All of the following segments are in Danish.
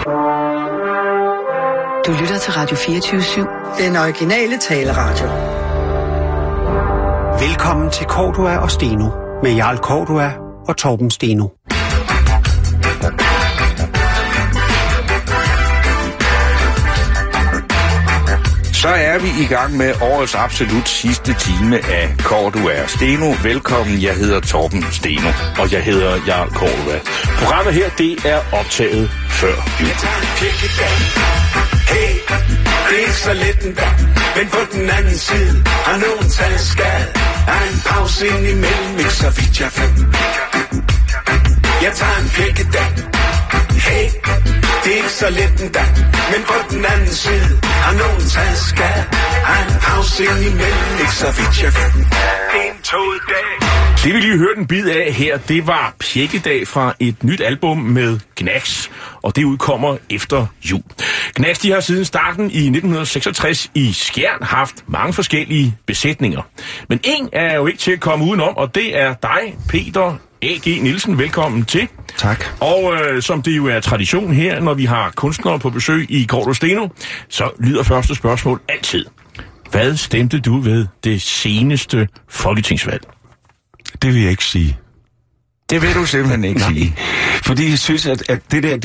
Du lytter til Radio 24/7. Den originale taleradio. Velkommen til Cordua og Steno med Jarl Cordua og Torben Steno. Så er vi i gang med årets absolut sidste time af Cordua og Steno. Velkommen, jeg hedder Torben Steno. Og jeg hedder Jarl Cordua. Programmet her, det er optaget før jul. Hey, det er ikke så let en dag, men på den anden side har nogen taget skade. Er en pause ind imellem, ikke så vidt jeg ved. Jeg tager en pækkedag. Hey, det er ikke så let en dag, men på den anden side har nogen taget skade. Er en pause ind imellem, ikke så vidt jeg ved. En togdag. Det vi lige hørte en bid af her, det var Pjekkedag fra et nyt album med Gnags, og det udkommer efter jul. Gnags, de har siden starten i 1966 i Skjern haft mange forskellige besætninger. Men en er jo ikke til at komme udenom, og det er dig, Peter A.G. Nielsen. Velkommen til. Tak. Og som det jo er tradition her, når vi har kunstnere på besøg i Cordua og Steno, så lyder første spørgsmål altid. Hvad stemte du ved det seneste folketingsvalg? det vil jeg ikke sige. Det vil du simpelthen ikke sige. Fordi jeg synes, at det der,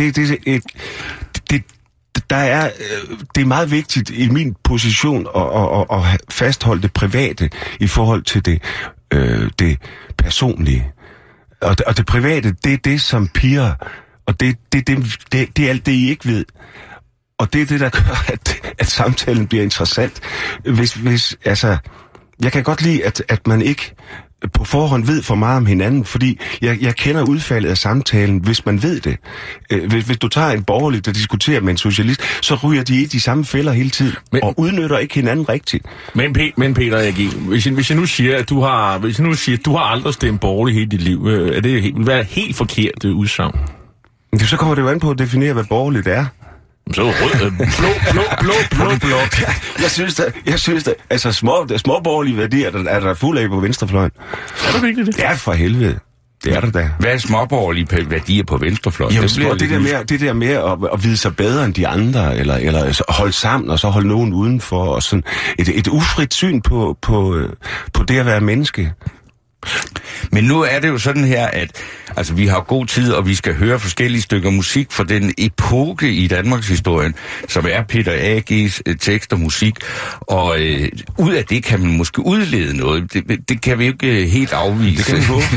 det er meget vigtigt i min position at fastholde det private i forhold til det personlige. Og det private, det er det, som piger, og det er alt det, I ikke ved. Og det er det, der gør, at samtalen bliver interessant. Hvis altså, jeg kan godt lide, at man ikke på forhånd ved for meget om hinanden, fordi jeg kender udfaldet af samtalen, hvis man ved det. Hvis du tager en borgerlig, der diskuterer med en socialist, så ryger de i de samme fælder hele tiden, og udnytter ikke hinanden rigtigt. Men Peter A.G., hvis jeg nu siger, at du har aldrig stemt borgerlig hele dit liv, er det vil være helt forkert udsagn? Så kommer det jo an på at definere, hvad borgerligt er. Så rød, blå. Jeg synes da, altså småborgerlige værdier, er der fuld af på venstrefløjen. Er det virkelig det? Ja, for helvede. Det er der da. Hvad er småborgerlige værdier på venstrefløjen? Jamen, det der med at vide sig bedre end de andre, eller holde sammen, og så holde nogen udenfor, og sådan et ufrit syn på det at være menneske. Men nu er det jo sådan her, at altså, vi har god tid, og vi skal høre forskellige stykker musik fra den epoke i Danmarks historien, som er Peter A.G.'s tekst og musik. Og ud af det kan man måske udlede noget. Det kan vi jo ikke helt afvise. Det kan vi håbe.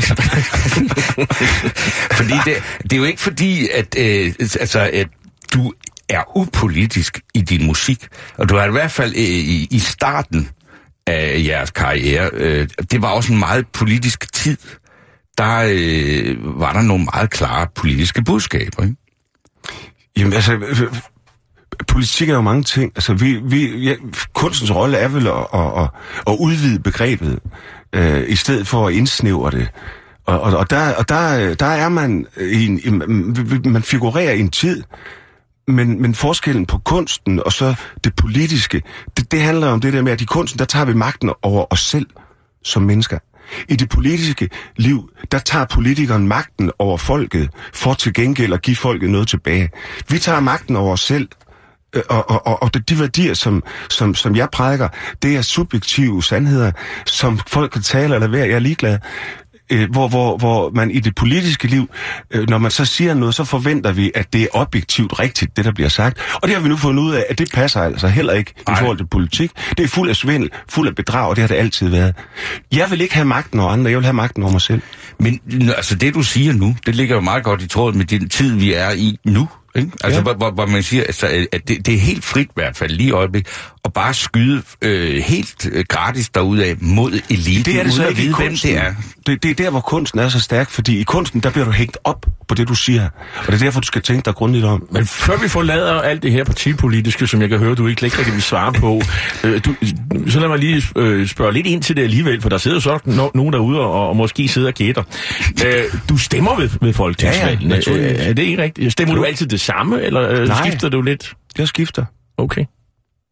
Fordi det er jo ikke fordi, at du er upolitisk i din musik. Og du har i hvert fald i starten af jeres karriere, det var også en meget politisk tid. Der var der nogle meget klare politiske budskaber, ikke? Jamen altså, politik er jo mange ting. Altså, kunstens rolle er vel at udvide begrebet, i stedet for at indsnævre det. Og der er man man figurerer i en tid, men forskellen på kunsten og så det politiske, det handler om det der med, at i kunsten, der tager vi magten over os selv som mennesker. I det politiske liv, der tager politikeren magten over folket, for til gengæld at give folket noget tilbage. Vi tager magten over os selv, og de værdier, som jeg prædiker, det er subjektive sandheder, som folk kan tale eller være. Jeg er ligeglad. Hvor man i det politiske liv, når man så siger noget, så forventer vi, at det er objektivt rigtigt, det der bliver sagt. Og det har vi nu fundet ud af, at det passer altså heller ikke i forhold til politik. Det er fuld af svindel, fuld af bedrag, og det har det altid været. Jeg vil ikke have magten over andre, jeg vil have magten over mig selv. Men altså det, du siger nu, det ligger jo meget godt i tråd med den tid, vi er i nu. Ikke? Altså, ja. hvor man siger, altså, at det er helt frit i hvert fald lige i øjeblik, at bare skyde helt gratis derudad mod eliten, det er det så uden ikke at vide, i kunsten. hvem det er. Det er der, hvor kunsten er så stærk, fordi i kunsten, der bliver du hængt op på det, du siger. Og det er derfor, du skal tænke dig grundigt om. Men før vi forlader alt det her partipolitiske, som jeg kan høre, du ikke rigtig vil svare på, så lad mig lige spørge lidt ind til det alligevel, for der sidder så nogen derude og måske sidder og gætter. Du stemmer ved folketingsvalgene. Ja, er det ikke rigtigt? Stemmer du altid det samme, eller skifter du lidt? Jeg skifter. Okay.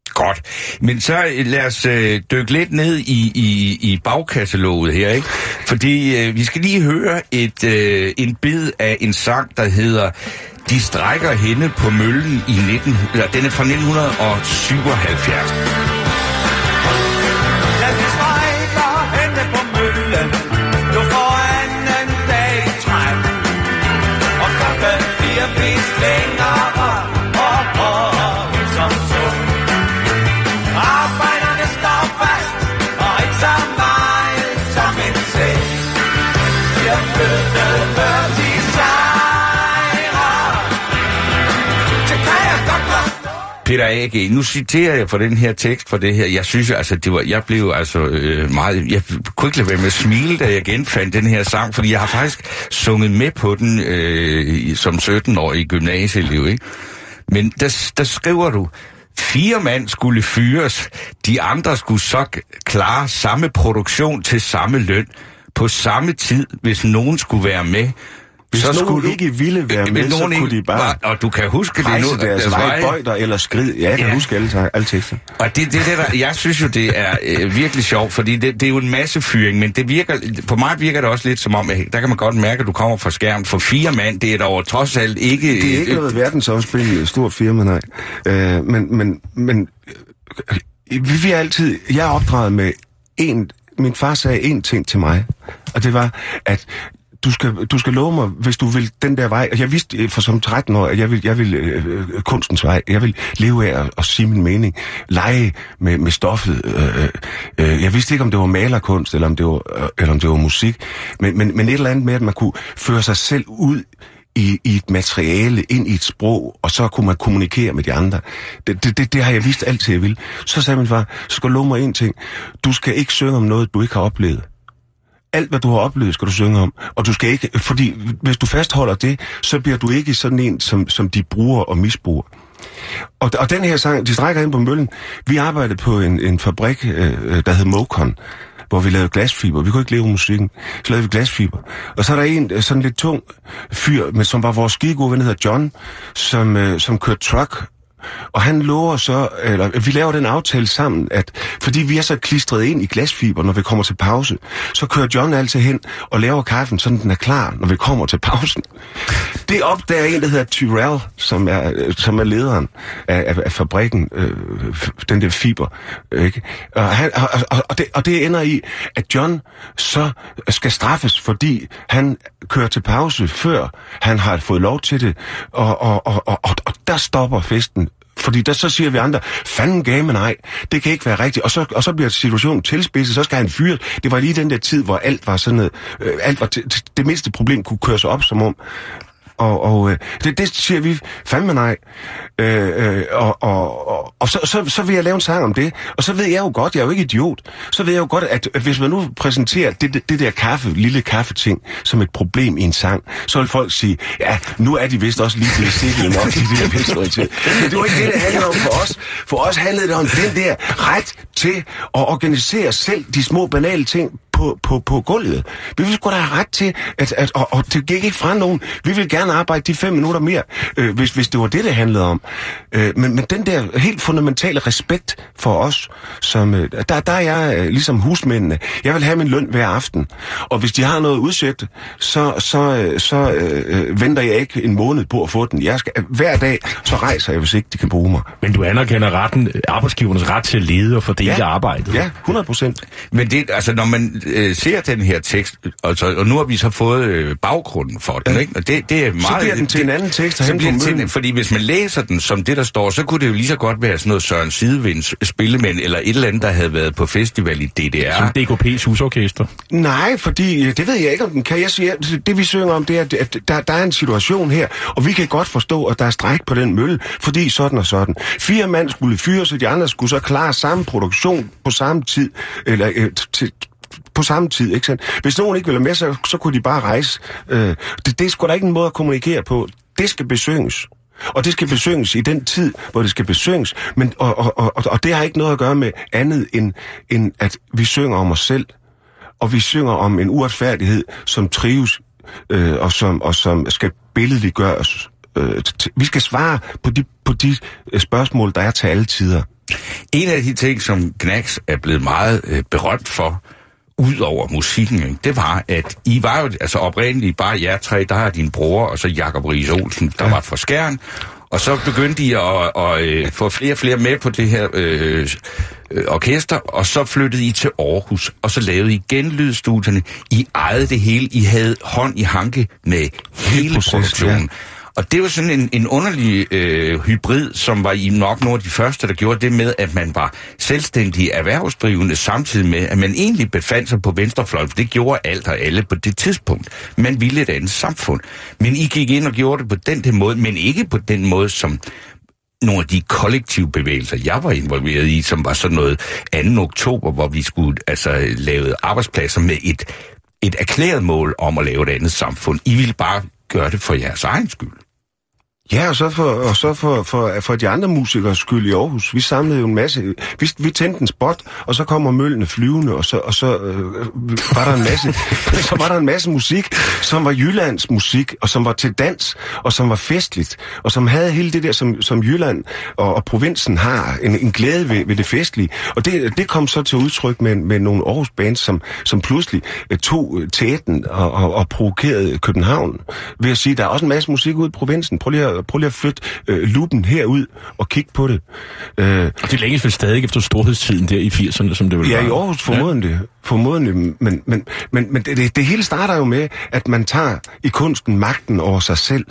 Godt. Men så lad os dykke lidt ned i bagkataloget her, ikke? Fordi vi skal lige høre en bid af en sang, der hedder De strækker hende på møllen den er fra 1977. Ja, de strækker hende på møllen, nu for anden dag i træk. Og kaffen bliver vist længere og som sund. Arbejderne står fast, og ikke så meget som en sæt. De har flyttet før de sejrer. Det kan jeg godt lide. Peter A.G., nu citerer jeg for den her tekst for det her. Jeg synes altså, jeg blev altså meget... Jeg kunne ikke lade være med at smile, da jeg genfandt den her sang, fordi jeg har faktisk sunget med på den som 17-årig gymnasieelev, ikke? Men der skriver du, 4 mand skulle fyres, de andre skulle så klare samme produktion til samme løn, på samme tid, hvis nogen skulle være med. Hvis så nogen skulle ikke ville være med, så kunne de bare og du kan huske det nu, deres vejbøjder eller skrid. Ja, jeg kan huske alle tekster. Og det der, jeg synes jo, det er virkelig sjovt, fordi det er jo en masse fyring, men det virker, på mig virker det også lidt som om, der kan man godt mærke, at du kommer fra skærmen. For 4 mand, det er dog trods alt ikke... Det er ikke noget verdensomspil i et stort firma, nej. Men vi er altid... Jeg er opdraget med min far sagde én ting til mig, og det var, at du skal love mig, hvis du vil den der vej. Og jeg vidste for som 13 år, at jeg vil kunstens vej. Jeg vil leve af at sige min mening. Lege med stoffet. Jeg vidste ikke, om det var malerkunst, eller om det var musik. Men et eller andet med, at man kunne føre sig selv ud i et materiale, ind i et sprog, og så kunne man kommunikere med de andre. Det har jeg vidst altid, jeg vil. Så sagde min far, så skal du love mig én ting. Du skal ikke synge om noget, du ikke har oplevet. Alt, hvad du har oplevet, skal du synge om. Og du skal ikke, fordi hvis du fastholder det, så bliver du ikke sådan en, som de bruger og misbruger. Og den her sang, De strækker ind på møllen, vi arbejdede på en fabrik, der hed Mocon, hvor vi lavede glasfiber. Vi kunne ikke leve musikken. Så lavede vi glasfiber. Og så er der en sådan lidt tung fyr, men som var vores skide gode ven, der hedder John, som kørte truck. Og han lover så, eller vi laver den aftale sammen, at fordi vi er så klistret ind i glasfiber, når vi kommer til pause, så kører John altid hen og laver kaffen, så den er klar, når vi kommer til pausen. Det opdager en, der hedder Tyrell, som er lederen af fabrikken, den der fiber, ikke? Og det ender i, at John så skal straffes, fordi han kører til pause, før han har fået lov til det, og der stopper festen. Fordi der så siger vi andre, fanden gav man nej, det kan ikke være rigtigt. Og så bliver situationen tilspidset, så skal han fyret. Det var lige den der tid, hvor alt var sådan noget, alt var det mindste problem kunne køres op som om. Og det siger vi fandme nej. Og så vil jeg lave en sang om det. Og så ved jeg jo godt, jeg er jo ikke idiot, så ved jeg jo godt, at hvis man nu præsenterer det der lille kaffeting som et problem i en sang, så vil folk sige, ja, nu er de vist også lige blevet siklet nok i det der venstrede til. Men det var ikke det handler om for os. For os handlede det om den der ret til at organisere selv de små banale ting på gulvet. Vi vil sgu da have ret til, og det gik ikke fra nogen. Vi vil gerne arbejde de 5 minutter mere, hvis det var det handlede om. Men den der helt fundamentale respekt for os, som der er jeg ligesom husmændene. Jeg vil have min løn hver aften. Og hvis de har noget udsigt, så venter jeg ikke en måned på at få den. Hver dag, så rejser jeg, hvis ikke de kan bruge mig. Men du anerkender arbejdsgivernes ret til at lede og fordele arbejdet? Ja, 100%. Men det, altså, når man ser den her tekst, og nu har vi så fået baggrunden for den, ikke? Og det er meget... Så bliver den til en anden tekst, fordi hvis man læser den som det, der står, så kunne det jo lige så godt være sådan noget Søren Sidevinds Spillemænd, eller et eller andet, der havde været på festival i DDR. Som DKP's husorkester? Nej, fordi det ved jeg ikke, om den kan. Jeg siger, det vi synger om, det er, at der er en situation her, og vi kan godt forstå, at der er stræk på den mølle, fordi sådan og sådan. 4 mand skulle fyres, og de andre skulle så klare samme produktion på samme tid, eller på samme tid, ikke sandt? Hvis nogen ikke ville med, så kunne de bare rejse. Det er sgu da ikke en måde at kommunikere på. Det skal besynges. Og det skal besynges i den tid, hvor det skal besynges. Men, og det har ikke noget at gøre med andet, end at vi synger om os selv. Og vi synger om en uretfærdighed, som trives, og som skal billedliggøres Vi skal svare på de spørgsmål, der er til alle tider. En af de ting, som Gnags er blevet meget berømt for, ud over musikken, det var, at I var jo altså oprindeligt bare jer tre, der er din bror, og så Jakob Riis Olsen, der var fra Skjern, og så begyndte I at få flere og flere med på det her orkester, og så flyttede I til Aarhus, og så lavede I genlydstudierne. I ejede det hele, I havde hånd i hanke med hele produktionen. Ja. Og det var sådan en underlig hybrid, som var I nok nogle af de første, der gjorde det med, at man var selvstændig erhvervsdrivende, samtidig med, at man egentlig befandt sig på venstrefløjen, for det gjorde alt og alle på det tidspunkt. Man ville et andet samfund. Men I gik ind og gjorde det på den måde, men ikke på den måde, som nogle af de kollektive bevægelser, jeg var involveret i, som var sådan noget 2. oktober, hvor vi skulle lave arbejdspladser med et erklæret mål om at lave et andet samfund. I ville bare gøre det for jeres egen skyld. Ja, og så for de andre musikers skyld i Aarhus. Vi samlede jo en masse. Vi tændte en spot, og så kommer møllene flyvende, og så var der en masse. Så var der en masse musik, som var Jyllands musik, og som var til dans, og som var festligt, og som havde hele det der, som Jylland og provinsen har, en glæde ved det festlige. Og det kom så til udtryk med nogle Aarhus bands, som pludselig tog tæten og provokerede København ved at sige, at der er også en masse musik ude i provinsen. Prøv lige at flytte lupen herud og kigge på det. Og det længes vel stadig efter storhedstiden der i 80'erne, som det ville være? Ja, i Aarhus formodentlig. Men det hele starter jo med, at man tager i kunsten magten over sig selv.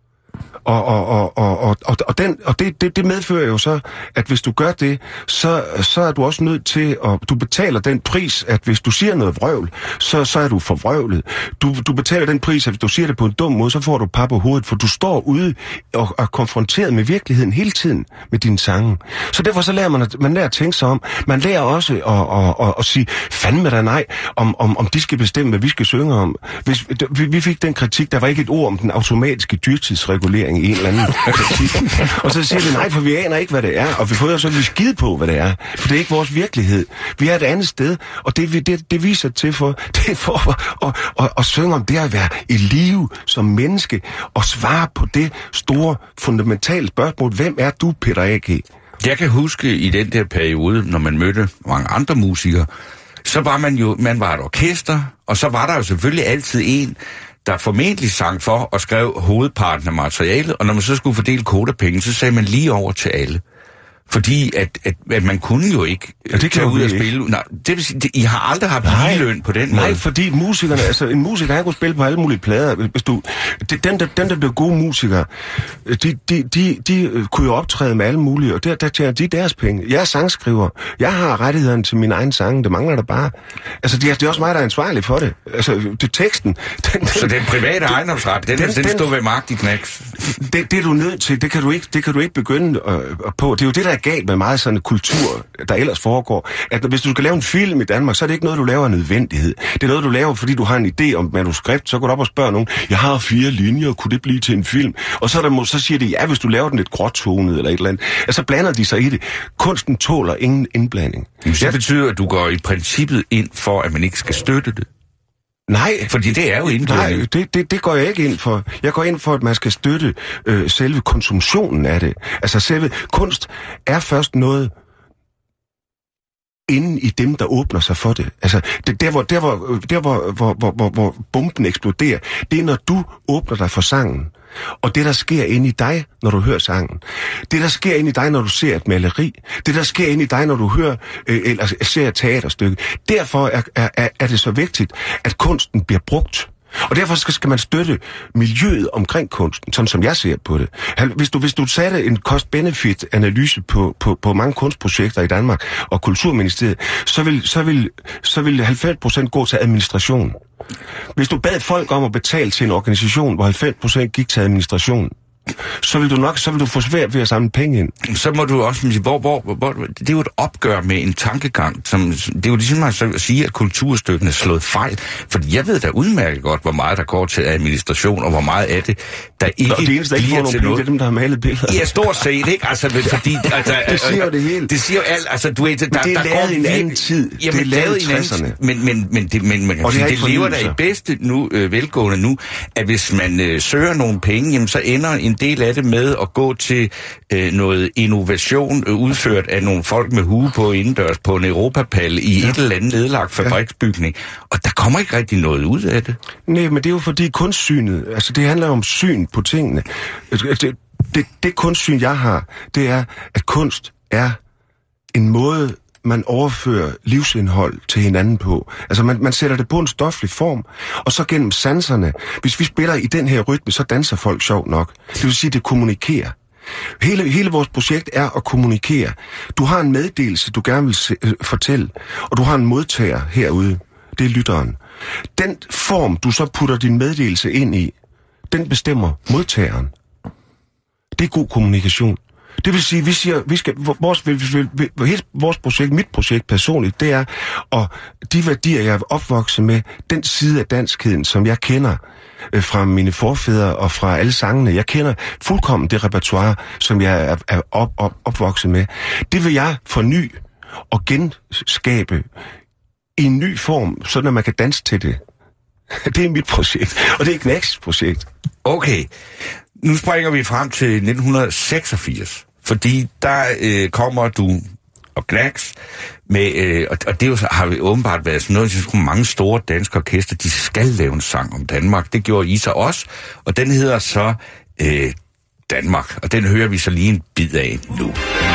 Og det medfører jo så, at hvis du gør det, så er du også nødt til at du betaler den pris, at hvis du siger noget vrøvl, så er du forvrøvlet. Du betaler den pris, at hvis du siger det på en dum måde, så får du par på hovedet, for du står ude og er konfronteret med virkeligheden hele tiden med dine sange. Så derfor så lærer man lærer at tænke sig om. Man lærer også at sige fandme da nej, om de skal bestemme, hvad vi skal synge om. Hvis vi fik den kritik, der var ikke et ord om den automatiske dyrtidsregulering i en eller anden kritik. Og så siger vi nej, for vi aner ikke, hvad det er, og vi får jo så lige skide på, hvad det er, for det er ikke vores virkelighed. Vi er et andet sted, og det viser til for at synge om det at være i live som menneske, og svare på det store, fundamentale spørgsmål, hvem er du, Peter A.G.? Jeg kan huske i den der periode, når man mødte mange andre musikere, så var man var et orkester, og så var der jo selvfølgelig altid en, der formentlig sang for og skrev hovedparten af materialet, og når man så skulle fordele kodapenge, så sagde man lige over til alle. Fordi at man kunne jo ikke tage ud og spille. Nej, det vil sige, I har aldrig haft ligeløn på den måde. Nej, fordi musikerne, en musiker han kunne spille på alle mulige plader. Hvis du, den der blev gode musikere, de kunne jo optræde med alle mulige, og der tjener de deres penge. Jeg er sangskriver. Jeg har rettighederne til min egen sang. Det mangler der bare. Altså, det er også mig, der er ansvarlig for det. Altså, det er teksten. Så den private ejendomsret, den står ved magt i Gnags. Det er du nødt til. Det kan du ikke begynde på. Det er jo det, der er galt med meget sådan en kultur, der ellers foregår, at hvis du skal lave en film i Danmark, så er det ikke noget, du laver af nødvendighed. Det er noget, du laver, fordi du har en idé om manuskript, så går du op og spørger nogen, jeg har 4 linjer, kunne det blive til en film? Og så siger de, ja, hvis du laver den lidt gråtonet eller et eller andet. Og så blander de sig i det. Kunsten tåler ingen indblanding. Det betyder, at du går i princippet ind for, at man ikke skal støtte det. Nej, fordi det er jo indblanding. Nej, det går jeg ikke ind for. Jeg går ind for, at man skal støtte selve konsumtionen af det. Altså selve kunst er først noget inde i dem, der åbner sig for det. Altså hvor bomben eksploderer, det er, når du åbner dig for sangen. Og det, der sker inde i dig, når du hører sangen. Det, der sker inde i dig, når du ser et maleri. Det, der sker inde i dig, når du hører eller ser et teaterstykke. Derfor er det så vigtigt, at kunsten bliver brugt. Og derfor skal man støtte miljøet omkring kunsten, sådan som jeg ser på det. Hvis du satte en cost-benefit-analyse på mange kunstprojekter i Danmark og Kulturministeriet, så vil 90% gå til administration. Hvis du bad folk om at betale til en organisation, hvor 90% gik til administration, så vil du få svært ved at samle penge ind. Så må du også sige, det er jo et opgør med en tankegang, det er jo ligesom at sige, at kulturstøtten er slået fejl, fordi jeg ved da udmærket godt, hvor meget der går til administration, og hvor meget af det, der ikke bliver til noget. Det er dem, der har malet billeder. Ja, stort set, ikke? Altså, fordi... det siger jo det hele. Det siger jo alt, altså, du ved... Det er lavet i en anden tid. Jamen, det er lavet i 60'erne. Men det lever der i bedste velgående nu, at hvis man søger nogle penge, jamen, så ender en del af det med at gå til noget innovation udført af nogle folk med hue på indendørs på en Europapal i et eller andet nedlagt fabriksbygning. Og der kommer ikke rigtig noget ud af det. Nej, men det er jo fordi kunstsynet, altså det handler om syn på tingene. Det kunstsyn, jeg har, det er, at kunst er en måde, man overfører livsindhold til hinanden på. Altså man sætter det på en stoflig form, og så gennem sanserne. Hvis vi spiller i den her rytme, så danser folk sjovt nok. Det vil sige, det kommunikerer. Hele vores projekt er at kommunikere. Du har en meddelelse, du gerne vil fortælle, og du har en modtager herude. Det er lytteren. Den form, du så putter din meddelelse ind i, den bestemmer modtageren. Det er god kommunikation. Det vil sige, vores projekt, mit projekt personligt, det er, og de værdier, jeg er opvokset med, den side af danskheden, som jeg kender fra mine forfædre og fra alle sangene. Jeg kender fuldkommen det repertoire, som jeg er opvokset med. Det vil jeg forny og genskabe i en ny form, sådan at man kan danse til det. Det er mit projekt, og det er Knacks projekt. Okay, nu springer vi frem til 1986, fordi der kommer du og Knacks med, og det har jo åbenbart været sådan noget, at mange store danske orkester, de skal lave en sang om Danmark. Det gjorde I så også, og den hedder så Danmark, og den hører vi så lige en bid af nu.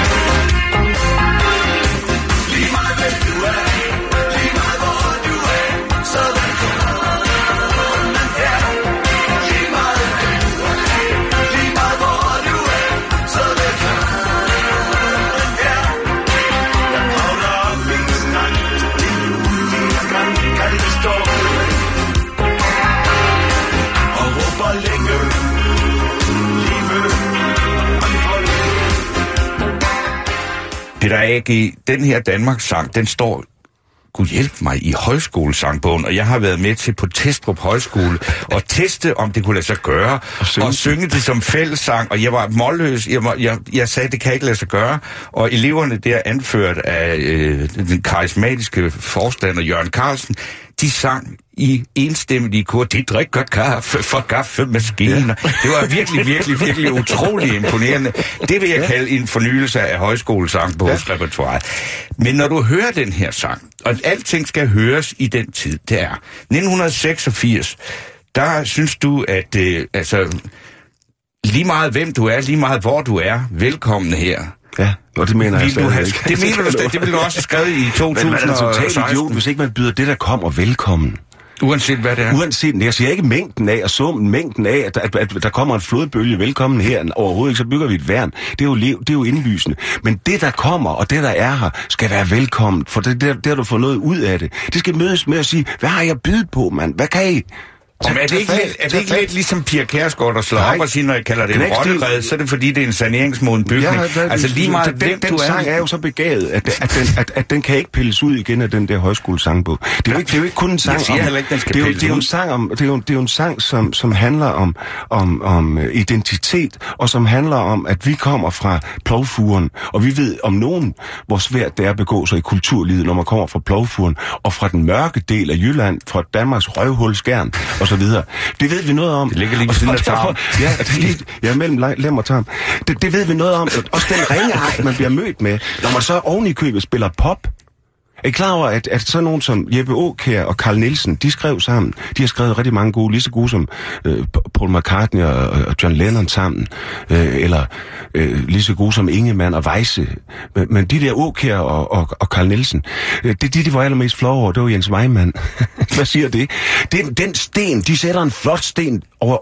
Peter A.G., den her Danmarks-sang, den står, Gud hjælp mig, i højskolesangbogen, og jeg har været med til på Testrup Højskole og teste, om det kunne lade sig gøre, og synge det som fællessang, og jeg var målløs, jeg sagde, det kan ikke lade sig gøre, og eleverne der, anført af den karismatiske forstander Jørgen Carlsen, de sang i enstemmige kor, de drikker kaffe for kaffemaskiner. Ja. Det var virkelig utrolig imponerende. Det vil jeg kalde en fornyelse af højskolesangbogsrepertoiret. Men når du hører den her sang, og alting skal høres i den tid, det er 1986, der synes du, at lige meget hvem du er, lige meget hvor du er, velkommen her. Ja, og det mener jeg stadig. Det mener du stadig. Det ville du også have skrevet i 2016. Men man er totalt idiot, hvis ikke man byder det, der kommer, velkommen. Uanset hvad det er? Uanset, jeg siger ikke mængden af, og summen mængden af, at der kommer en flodbølge, velkommen her, overhovedet ikke, så bygger vi et værn. Det er jo indlysende. Men det, der kommer, og det, der er her, skal være velkommen, for det har du fået noget ud af det. Det skal mødes med at sige, hvad har jeg bydet på, mand? Hvad kan I? Er det ikke lidt ligesom Pia Kjærsgaard, der slår op og siger, når jeg kalder det en rottered, så er det fordi, det er en saneringsmoden bygning. Altså lige meget hvem du er. Den sang er jo så begavet, at den kan ikke pilles ud igen af den der højskolesangbog. Det er jo ikke kun en sang om... Det er jo en sang, som handler om identitet, og som handler om, at vi kommer fra plovfuren, og vi ved om nogen, hvor svært det er at begå sig i kulturlivet, når man kommer fra plovfuren, og fra den mørke del af Jylland, fra Danmarks røvhul Skjern, og så videre. Det ved vi noget om. Det ligger lige ved siden af Tarm. Ja, mellem Lem og Tarm. Det ved vi noget om. Også den ringeagt, man bliver mødt med, når man så oven i købet spiller pop. Er I klar over, at sådan nogen som Jeppe Aakjær og Carl Nielsen, de skrev sammen. De har skrevet rigtig mange gode, lige så gode som Paul McCartney og John Lennon sammen. Eller lige så gode som Ingemann og Weisse. Men de der Aakjær og Carl Nielsen, de var allermest flove over, det var Jens Weimann. Hvad siger det? Den sten, de sætter en flot sten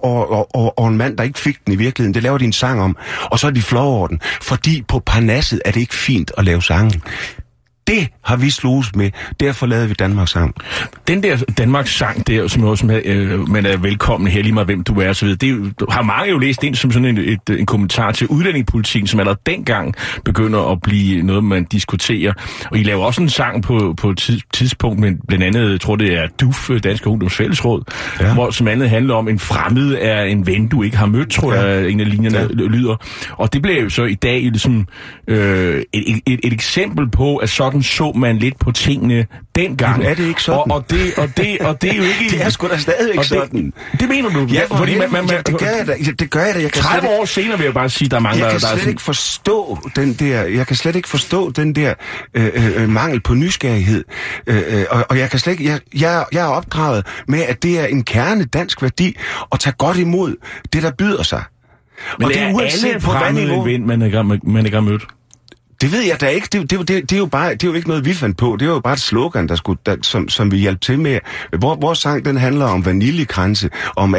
over en mand, der ikke fik den i virkeligheden. Det laver de en sang om. Og så er de flove over den. Fordi på Parnasset er det ikke fint at lave sange. Det har vi sluges med. Derfor lavede vi Danmarks sang. Den der Danmarks sang der, som også man er velkommen her, lige meget hvem du er, og så videre, det har mange jo læst ind som sådan en kommentar til udlændingepolitikken, som allerede dengang begynder at blive noget, man diskuterer. Og I laver også en sang på et tidspunkt, men blandt andet, jeg tror det er DUF, Danske Ungdoms Fællesråd, hvor som andet handler om, en fremmed er en ven, du ikke har mødt, tror jeg, en af linjerne lyder. Og det bliver jo så i dag ligesom et eksempel på, at sådan sådan så man lidt på tingene dengang. Men er det ikke sådan? Og det er jo ikke... Det er sgu da stadigvæk sådan. Det mener du? Ja, fordi det gør jeg da. Det gør jeg da. Jeg kan 30 år senere vil jeg bare sige, der er mange, jeg kan slet ikke forstå den der... Jeg kan slet ikke forstå den der mangel på nysgerrighed. Og jeg kan slet ikke... Jeg er opdraget med, at det er en kerne dansk værdi at tage godt imod det, der byder sig. Men og det er alle fremmede vind, man ikke har mødt. Det ved jeg da ikke. Det er jo bare, det er jo ikke noget, vi fandt på. Det er jo bare et slogan, som vi hjalp til med. Vores sang, den handler om vaniljekranse, om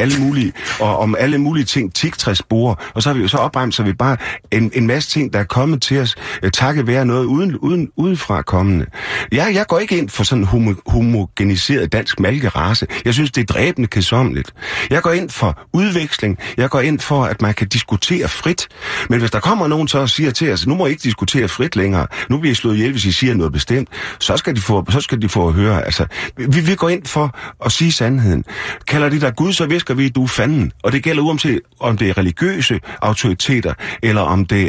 alle mulige ting, tigtræsspore, og så har vi jo så opremser vi bare en masse ting, der er kommet til os, takket være noget udefra kommende. Jeg går ikke ind for sådan en homogeniseret dansk malkerace. Jeg synes, det er dræbende kedsommeligt. Jeg går ind for udveksling. Jeg går ind for, at man kan diskutere frit. Men hvis der kommer nogen så og siger til os, nu må I ikke diskutere frit længere. Nu bliver I slået ihjel, hvis I siger noget bestemt. Så skal de få at høre. Altså, vi går ind for at sige sandheden. Kalder de dig Gud, så visker vi, du er fanden. Og det gælder uanset om det er religiøse autoriteter, eller om det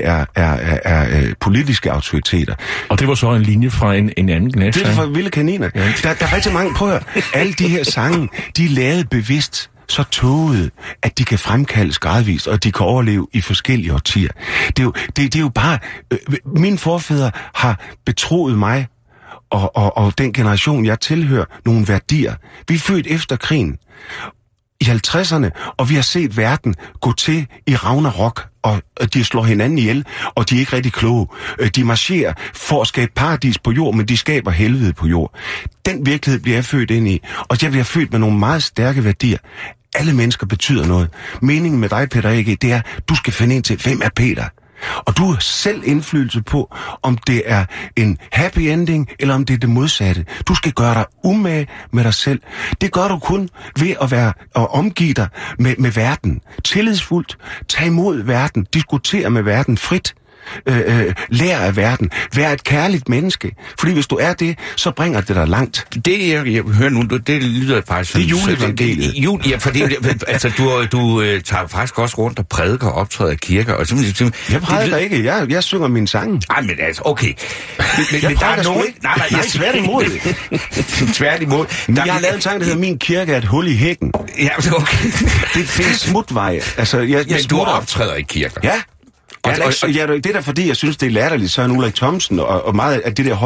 er politiske autoriteter. Og det var så en linje fra en anden Gnafs. Det er fra Vilde Kaniner. Ja. Der er rigtig mange, prøv at høre. Alle de her sange, de er lavet bevidst så tåget, at de kan fremkaldes gradvist, og de kan overleve i forskellige årtier. Det er jo bare... mine forfædre har betroet mig og den generation, jeg tilhører, nogle værdier. Vi er født efter krigen i 50'erne, og vi har set verden gå til i Ragnarok, og de slår hinanden ihjel, og de er ikke rigtig kloge. De marcherer for at skabe paradis på jord, men de skaber helvede på jord. Den virkelighed bliver jeg født ind i, og jeg bliver født med nogle meget stærke værdier. Alle mennesker betyder noget. Meningen med dig, Peter A.G., det er, du skal finde ind til, hvem er Peter? Og du har selv indflydelse på, om det er en happy ending, eller om det er det modsatte. Du skal gøre dig umage med dig selv. Det gør du kun ved at omgive dig med verden. Tillidsfuldt, tag imod verden, diskutere med verden frit. Lær af verden. Vær et kærligt menneske. Fordi hvis du er det, så bringer det dig langt. Det jeg hører nu, det lyder faktisk som... Det er juleevangeliet. Ja, fordi altså, du tager faktisk også rundt og prædiker og optræder i kirker. Og jeg prædiker ikke. Jeg synger mine sange. Nej, men altså, okay. Men der er nogen... Nej, tværtimod. Tværtimod. Jeg har lavet en sang, der hedder Min kirke er et hul i hækken. Ja, okay. Det er en smutvej. Altså, men du optræder i kirker. Ja. Det er da fordi, jeg synes, det er latterligt, Søren Ulrik Thomsen og meget af det der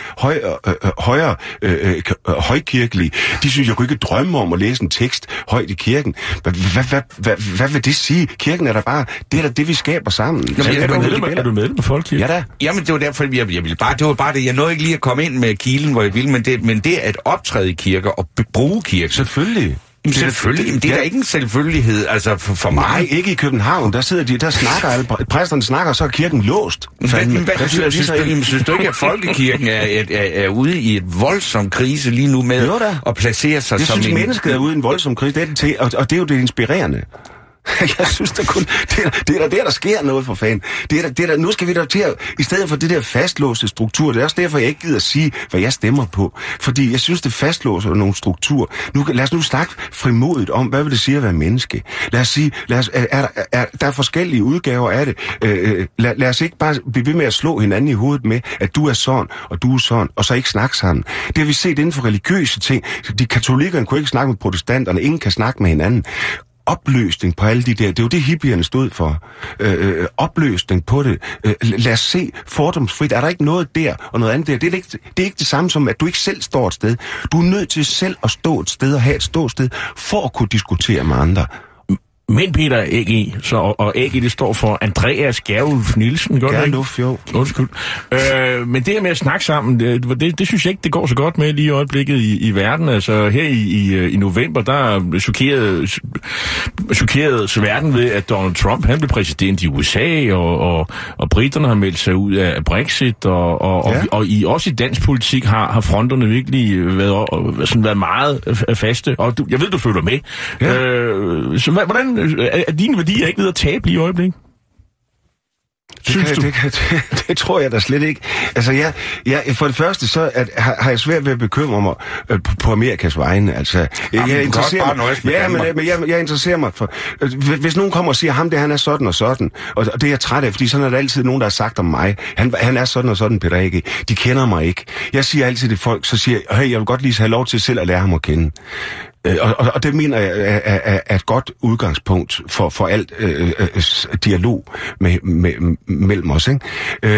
højkirkelige, de synes, jeg kunne ikke drømme om at læse en tekst højt i kirken. Hvad vil det sige? Kirken er da bare, det er da det, vi skaber sammen. Er du medlem af Folkekirken? Ja da. Jamen, det var derfor, jeg ville bare, det var bare det, jeg nåede ikke lige at komme ind med kilen, hvor jeg ville, men det at optræde i kirker og bruge kirken. Selvfølgelig. Selvfølgelig. Men det er da ikke en selvfølgelighed, altså for mig. Nej, ikke i København. Der sidder der snakker alle, præsterne snakker, så er kirken låst. Synes du ikke, at folkekirken er ude i et voldsom krise lige nu med at placere sig som en... Jeg synes, mennesket er ude i en voldsom krise, det er det til, og det er jo det inspirerende. Jeg synes da kun, det er der sker noget for fanden. Nu skal vi da til at, i stedet for det der fastlåste struktur, det er også derfor, jeg ikke gider at sige, hvad jeg stemmer på. Fordi jeg synes, det fastlåser nogle strukturer. Lad os nu snakke frimodigt om, hvad vil det sige at være menneske? Lad os sige, der er forskellige udgaver af det. Lad os ikke bare blive ved med at slå hinanden i hovedet med, at du er sådan, og du er sådan, og så ikke snakke sammen. Det har vi set inden for religiøse ting. De katolikkerne kunne ikke snakke med protestanterne, ingen kan snakke med hinanden. Opløsning på alle de der, det er jo det hippierne stod for. Opløsning på det. Lad os se fordomsfrit. Er der ikke noget der og noget andet der? Det er ikke det samme som, at du ikke selv står et sted. Du er nødt til selv at stå et sted og have et ståsted for at kunne diskutere med andre. Men Peter A.G., og A.G. det står for Andreas Gerulf Nielsen, gør det ikke? Gerulf, jo. Undskyld. Men det her med at snakke sammen, det synes jeg ikke, det går så godt med lige i øjeblikket i verden. Altså her i november, der chokeret verden ved, at Donald Trump, han blev præsident i USA, og briterne har meldt sig ud af Brexit, og også i dansk politik har fronterne virkelig været meget faste. Og jeg ved, du følger med. Ja. Så hvordan er dine værdier ikke ved at tabe lige i øjeblikket? Det tror jeg da slet ikke. Altså, jeg for det første, så har jeg svært ved at bekymre mig på Amerikas vegne. Altså, jeg interesserer mig. Jeg interesserer mig for... Hvis nogen kommer og siger, ham han er sådan og sådan, og det er jeg træt af, fordi sådan er der altid nogen, der har sagt om mig. Han er sådan og sådan, Peter Ege. De kender mig ikke. Jeg siger altid til folk, så siger jeg, hey, jeg vil godt lige have lov til selv at lære ham at kende. Og det mener jeg er et godt udgangspunkt for alt dialog mellem os. Ikke?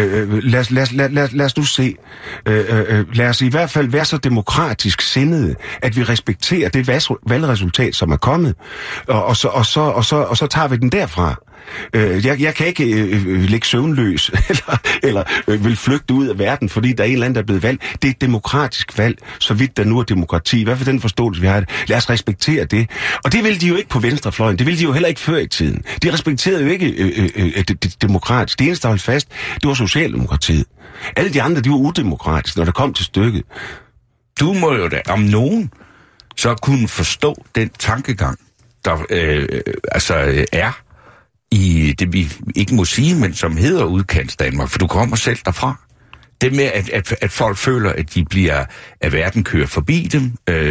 Lad os nu se. Lad os i hvert fald være så demokratisk sindede, at vi respekterer det valgresultat, som er kommet, og så tager vi den derfra. Jeg kan ikke ligge søvnløs eller vil flygte ud af verden, fordi der er en eller anden, der er blevet valgt. Det er et demokratisk valg, så vidt der nu er demokrati. I hvert fald den forståelse, vi har det. Lad os respektere det. Og det ville de jo ikke på venstrefløjen. Det ville de jo heller ikke før i tiden. De respekterede jo ikke demokratisk. Det eneste, der holdt fast, det var Socialdemokratiet. Alle de andre, de var udemokratiske, når det kom til stykket. Du må jo da om nogen så kunne forstå den tankegang, der er i det, vi ikke må sige, men som hedder udkants Danmark, for du kommer selv derfra. Det med, at folk føler, at de bliver af verden kørt forbi dem.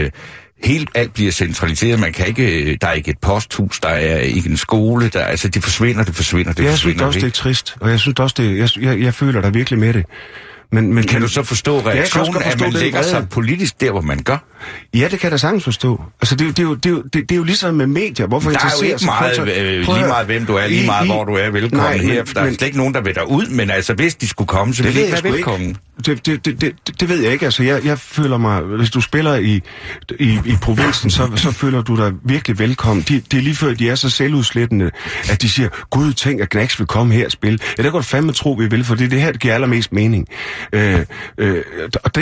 Alt bliver centraliseret. Man kan ikke, der er ikke et posthus, der er ikke en skole, det forsvinder. Jeg synes også, det er trist, og jeg synes også, jeg føler der virkelig med det. Men kan du så forstå reaktionen, at man lægger sig politisk der, hvor man gør? Ja, det kan jeg da sagtens forstå. Altså, det er jo ligesom med medier. Hvorfor der er jo ikke meget, lige meget hvem du er, lige meget hvor du er velkommen her. For der er slet ikke nogen, der vil dig ud, men altså, hvis de skulle komme, så vil de ikke være velkommen. Det ved jeg ikke. Altså, jeg føler mig... Hvis du spiller i provinsen, så føler du dig virkelig velkommen. Det er lige før, de er så selvudslættende, at de siger, Gud, tænk, at Gnags vil komme her og spille. Ja, der kan du fandme tro, vi vil, for det er det her, der giver allermest mening. Og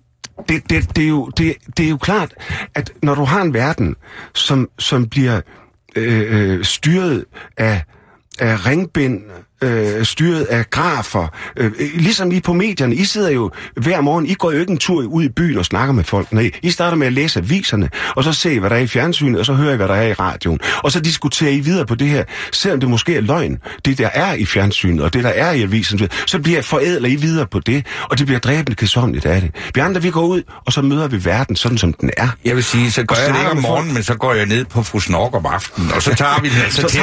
det er jo klart, at når du har en verden, som bliver styret af ringbind, styret af grafer, ligesom I på medierne. I sidder jo hver morgen, I går jo ikke en tur ud i byen og snakker med folk. Nej, I starter med at læse aviserne, og så ser I, hvad der er i fjernsynet, og så hører I, hvad der er i radioen. Og så diskuterer I videre på det her, selvom det måske er løgn. Det, der er i fjernsynet, og det, der er i avisen, så bliver forædler I videre på det, og det bliver dræbende kedsommeligt af det. Vi andre, vi går ud, og så møder vi verden, sådan som den er. Jeg vil sige, så går jeg ikke om morgenen, men så går jeg ned på Fru Snork om aftenen, og så tager vi den,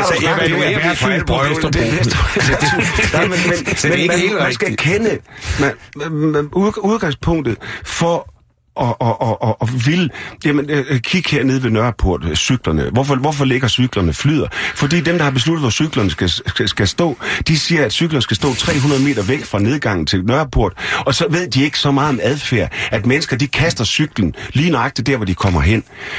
man skal kende udgangspunktet for og vil kigge hernede ved Nørreport, cyklerne. Hvorfor ligger cyklerne flyder? Fordi dem, der har besluttet, hvor cyklerne skal stå, de siger, at cyklerne skal stå 300 meter væk fra nedgangen til Nørreport, og så ved de ikke så meget om adfærd, at mennesker, de kaster cyklen lige nøjagtigt der, hvor de kommer hen.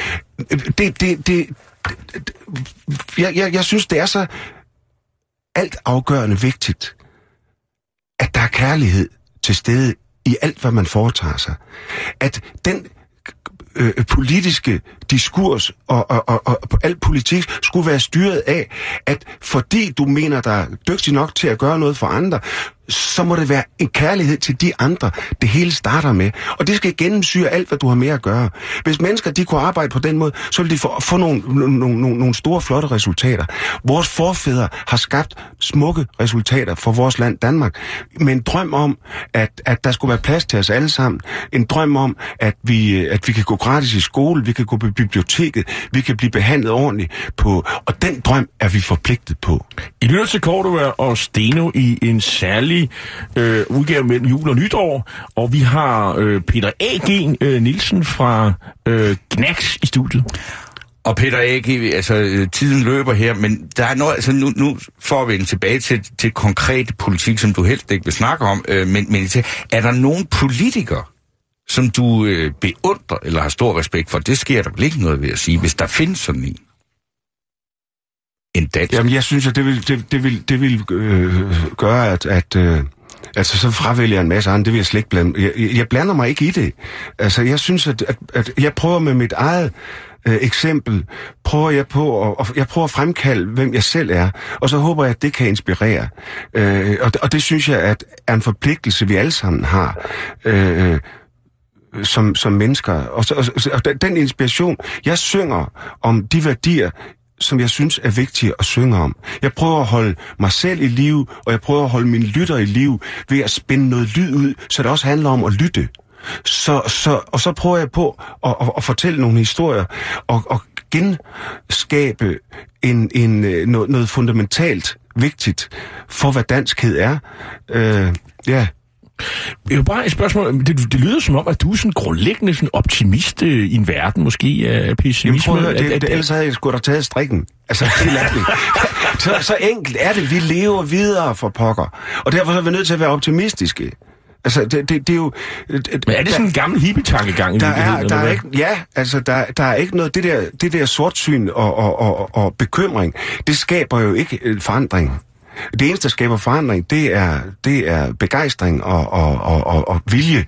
Jeg synes, det er så alt afgørende vigtigt, at der er kærlighed til stede i alt, hvad man foretager sig. At den politiske diskurs og al politik skulle være styret af, at fordi du mener, der er dygtig nok til at gøre noget for andre, så må det være en kærlighed til de andre, det hele starter med. Og det skal gennemsyre alt, hvad du har med at gøre. Hvis mennesker, de kunne arbejde på den måde, så ville de få nogle store, flotte resultater. Vores forfædre har skabt smukke resultater for vores land Danmark. Med en drøm om, at der skulle være plads til os alle sammen. En drøm om, at vi kan gå gratis i skole, vi kan gå på biblioteket, vi kan blive behandlet ordentligt på. Og den drøm er vi forpligtet på. I lytter til Cordua og Steno i en særlig udgave mellem jul og nytår, og vi har Peter A.G. Nielsen fra Gnags i studiet. Og Peter A.G., altså tiden løber her, men der er noget, altså nu får vi en tilbage til konkret politik, som du helst ikke vil snakke om, men er der nogen politikere, som du beundrer eller har stor respekt for? Det sker der vel ikke noget ved at sige, hvis der findes sådan en? Jamen, jeg synes, at det vil gøre, at altså, så fravælger jeg en masse andre. Det vil jeg slet ikke blande. Jeg blander mig ikke i det. Altså, jeg synes, at jeg prøver med mit eget eksempel, jeg prøver at fremkalde, hvem jeg selv er, og så håber jeg, at det kan inspirere. Og det synes jeg, at er en forpligtelse, vi alle sammen har, som mennesker. Og den inspiration, jeg synger om de værdier, som jeg synes er vigtigt at synge om. Jeg prøver at holde mig selv i live, og jeg prøver at holde mine lytter i live ved at spænde noget lyd ud, så det også handler om at lytte. Og så prøver jeg på at fortælle nogle historier og genskabe noget fundamentalt vigtigt for, hvad danskhed er. Ja. Det er jo bare et spørgsmål. Det lyder som om, at du er sådan grundlæggende sådan optimist i en verden, måske af pessimisme. Ellers havde jeg sgu da taget strikken. Altså, helt ærligt. så enkelt er det. Vi lever videre for pokker. Og derfor er vi nødt til at være optimistiske. Altså, det er jo... Men er det sådan en gammel hippie-tankegang? Der er ikke... Ja, altså, der er ikke noget... Det der sortsyn og bekymring, det skaber jo ikke forandring. Det eneste, der skaber forandring, det er begejstring og vilje.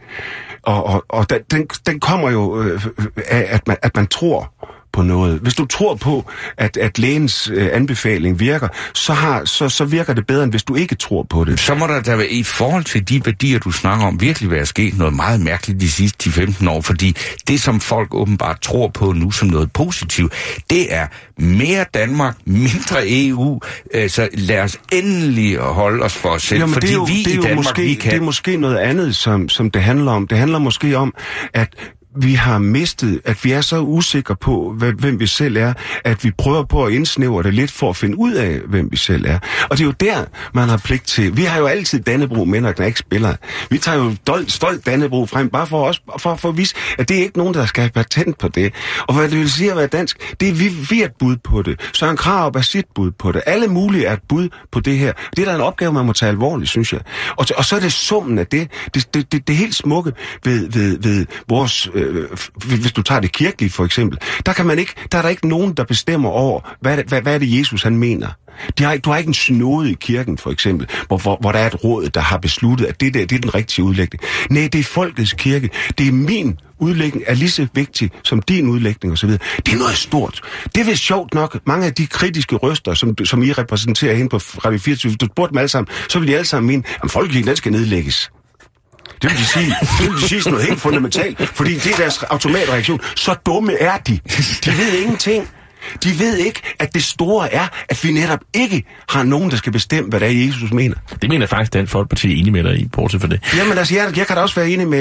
Og den kommer jo af, at man tror på noget. Hvis du tror på, at lægens anbefaling virker, så virker det bedre, end hvis du ikke tror på det. Så må der da i forhold til de værdier, du snakker om, virkelig være sket noget meget mærkeligt de sidste 10-15 år, fordi det, som folk åbenbart tror på nu som noget positivt, det er mere Danmark, mindre EU, så lad os endelig holde os for os selv, fordi vi i Danmark, vi kan... Det er måske noget andet, som det handler om. Det handler måske om, at vi har mistet, at vi er så usikre på, hvem vi selv er, at vi prøver på at indsnævre det lidt for at finde ud af, hvem vi selv er. Og det er jo der, man har pligt til. Vi har jo altid Dannebrog, mænd og knækspillere. Vi tager jo stolt Dannebrog frem, bare for at vise, at det er ikke nogen, der skal have patent på det. Og hvad det vil sige at være dansk, det er vi er et bud på det. Søren Krarup er sit bud på det. Alle mulige er et bud på det her. Det er da en opgave, man må tage alvorligt, synes jeg. Og så er det summen af det. Det er helt smukke ved vores... hvis du tager det kirkelige for eksempel, der er der ikke nogen, der bestemmer over, hvad er det Jesus han mener. Du har ikke en synode i kirken for eksempel, hvor der er et råd, der har besluttet, at det er den rigtige udlægning. Nej, det er folkets kirke. Det er min udlægning er lige så vigtig som din udlægning osv. Det er noget stort. Det er vist sjovt nok, mange af de kritiske røster, som I repræsenterer hende på Radio 24, hvis du spurgte dem alle sammen, så vil de alle sammen mene, at folkekirken skal nedlægges. Det vil de sige sådan noget helt fundamentalt, fordi det er deres automatreaktion. Så dumme er de. De ved ingenting. De ved ikke, at det store er, at vi netop ikke har nogen, der skal bestemme, hvad det er, Jesus mener. Det mener faktisk Dansk Folkeparti er enig med dig i, bortset for det. Jamen altså, jeg kan da også være enig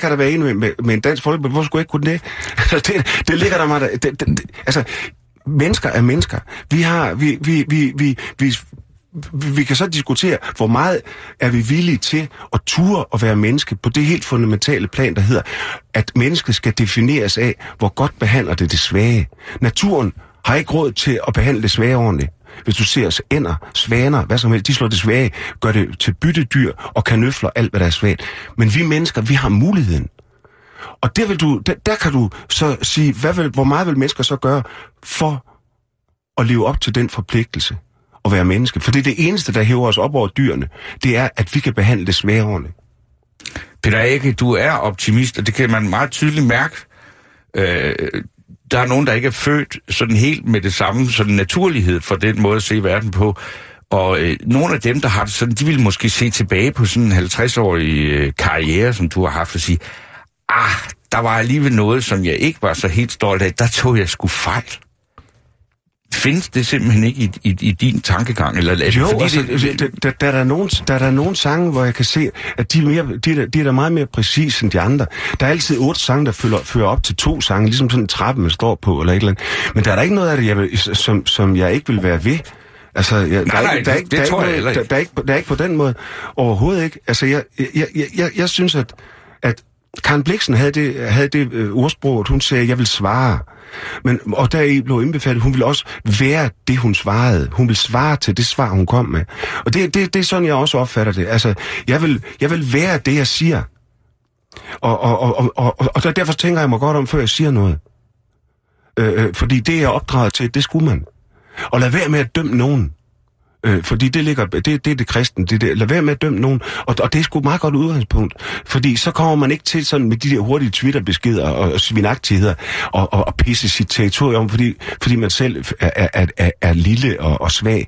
med en Dansk Folkeparti. Hvor skulle jeg ikke kunne det? Det ligger der mig... Altså, mennesker er mennesker. Vi kan så diskutere, hvor meget er vi villige til at ture at være menneske på det helt fundamentale plan, der hedder, at mennesket skal defineres af, hvor godt behandler det svage. Naturen har ikke råd til at behandle det svage ordentligt. Hvis du ser ænder, svaner, hvad som helst, de slår det svage, gør det til byttedyr og kanøfler alt, hvad der er svagt. Men vi mennesker, vi har muligheden. Og der kan du så sige, hvor meget vil mennesker så gøre for at leve op til den forpligtelse? At være menneske. For det er det eneste, der hæver os op over dyrene. Det er, at vi kan behandle det svære ordentligt. Peter Age, du er optimist, og det kan man meget tydeligt mærke. Der er nogen, der ikke er født sådan helt med det samme, sådan naturlighed for den måde at se verden på. Og nogle af dem, der har det sådan, de vil måske se tilbage på sådan en 50-årig karriere, som du har haft, og sige, der var alligevel noget, som jeg ikke var så helt stolt af. Der tog jeg sgu fejl. Findes det simpelthen ikke i din tankegang? Eller jo, fordi der er nogle sange, hvor jeg kan se, at de er der meget mere præcise end de andre. Der er altid 8 sange, der fører op til 2 sange, ligesom sådan en trappe, man står på, eller et eller andet. Men der er der ikke noget af det, som jeg ikke vil være ved. Altså, der er ikke på den måde. Overhovedet ikke. Altså, jeg synes, at Karen Blixen havde det ordsprog, at hun sagde, jeg vil svare. Og deri blev indbefattet, hun ville også være det, hun svarede. Hun ville svare til det svar, hun kom med. Og det er sådan, jeg også opfatter det. Altså, jeg vil være det, jeg siger. Og derfor tænker jeg mig godt om, før jeg siger noget. Fordi det, jeg er opdraget til, det skulle man. Og lad være med at dømme nogen. Fordi det er det kristne. Lad være med at dømme nogen. Og det er sgu et meget godt udgangspunkt. Fordi så kommer man ikke til sådan med de der hurtige Twitter-beskeder og svinagtigheder og pisse sit territorium, fordi man selv er lille og svag.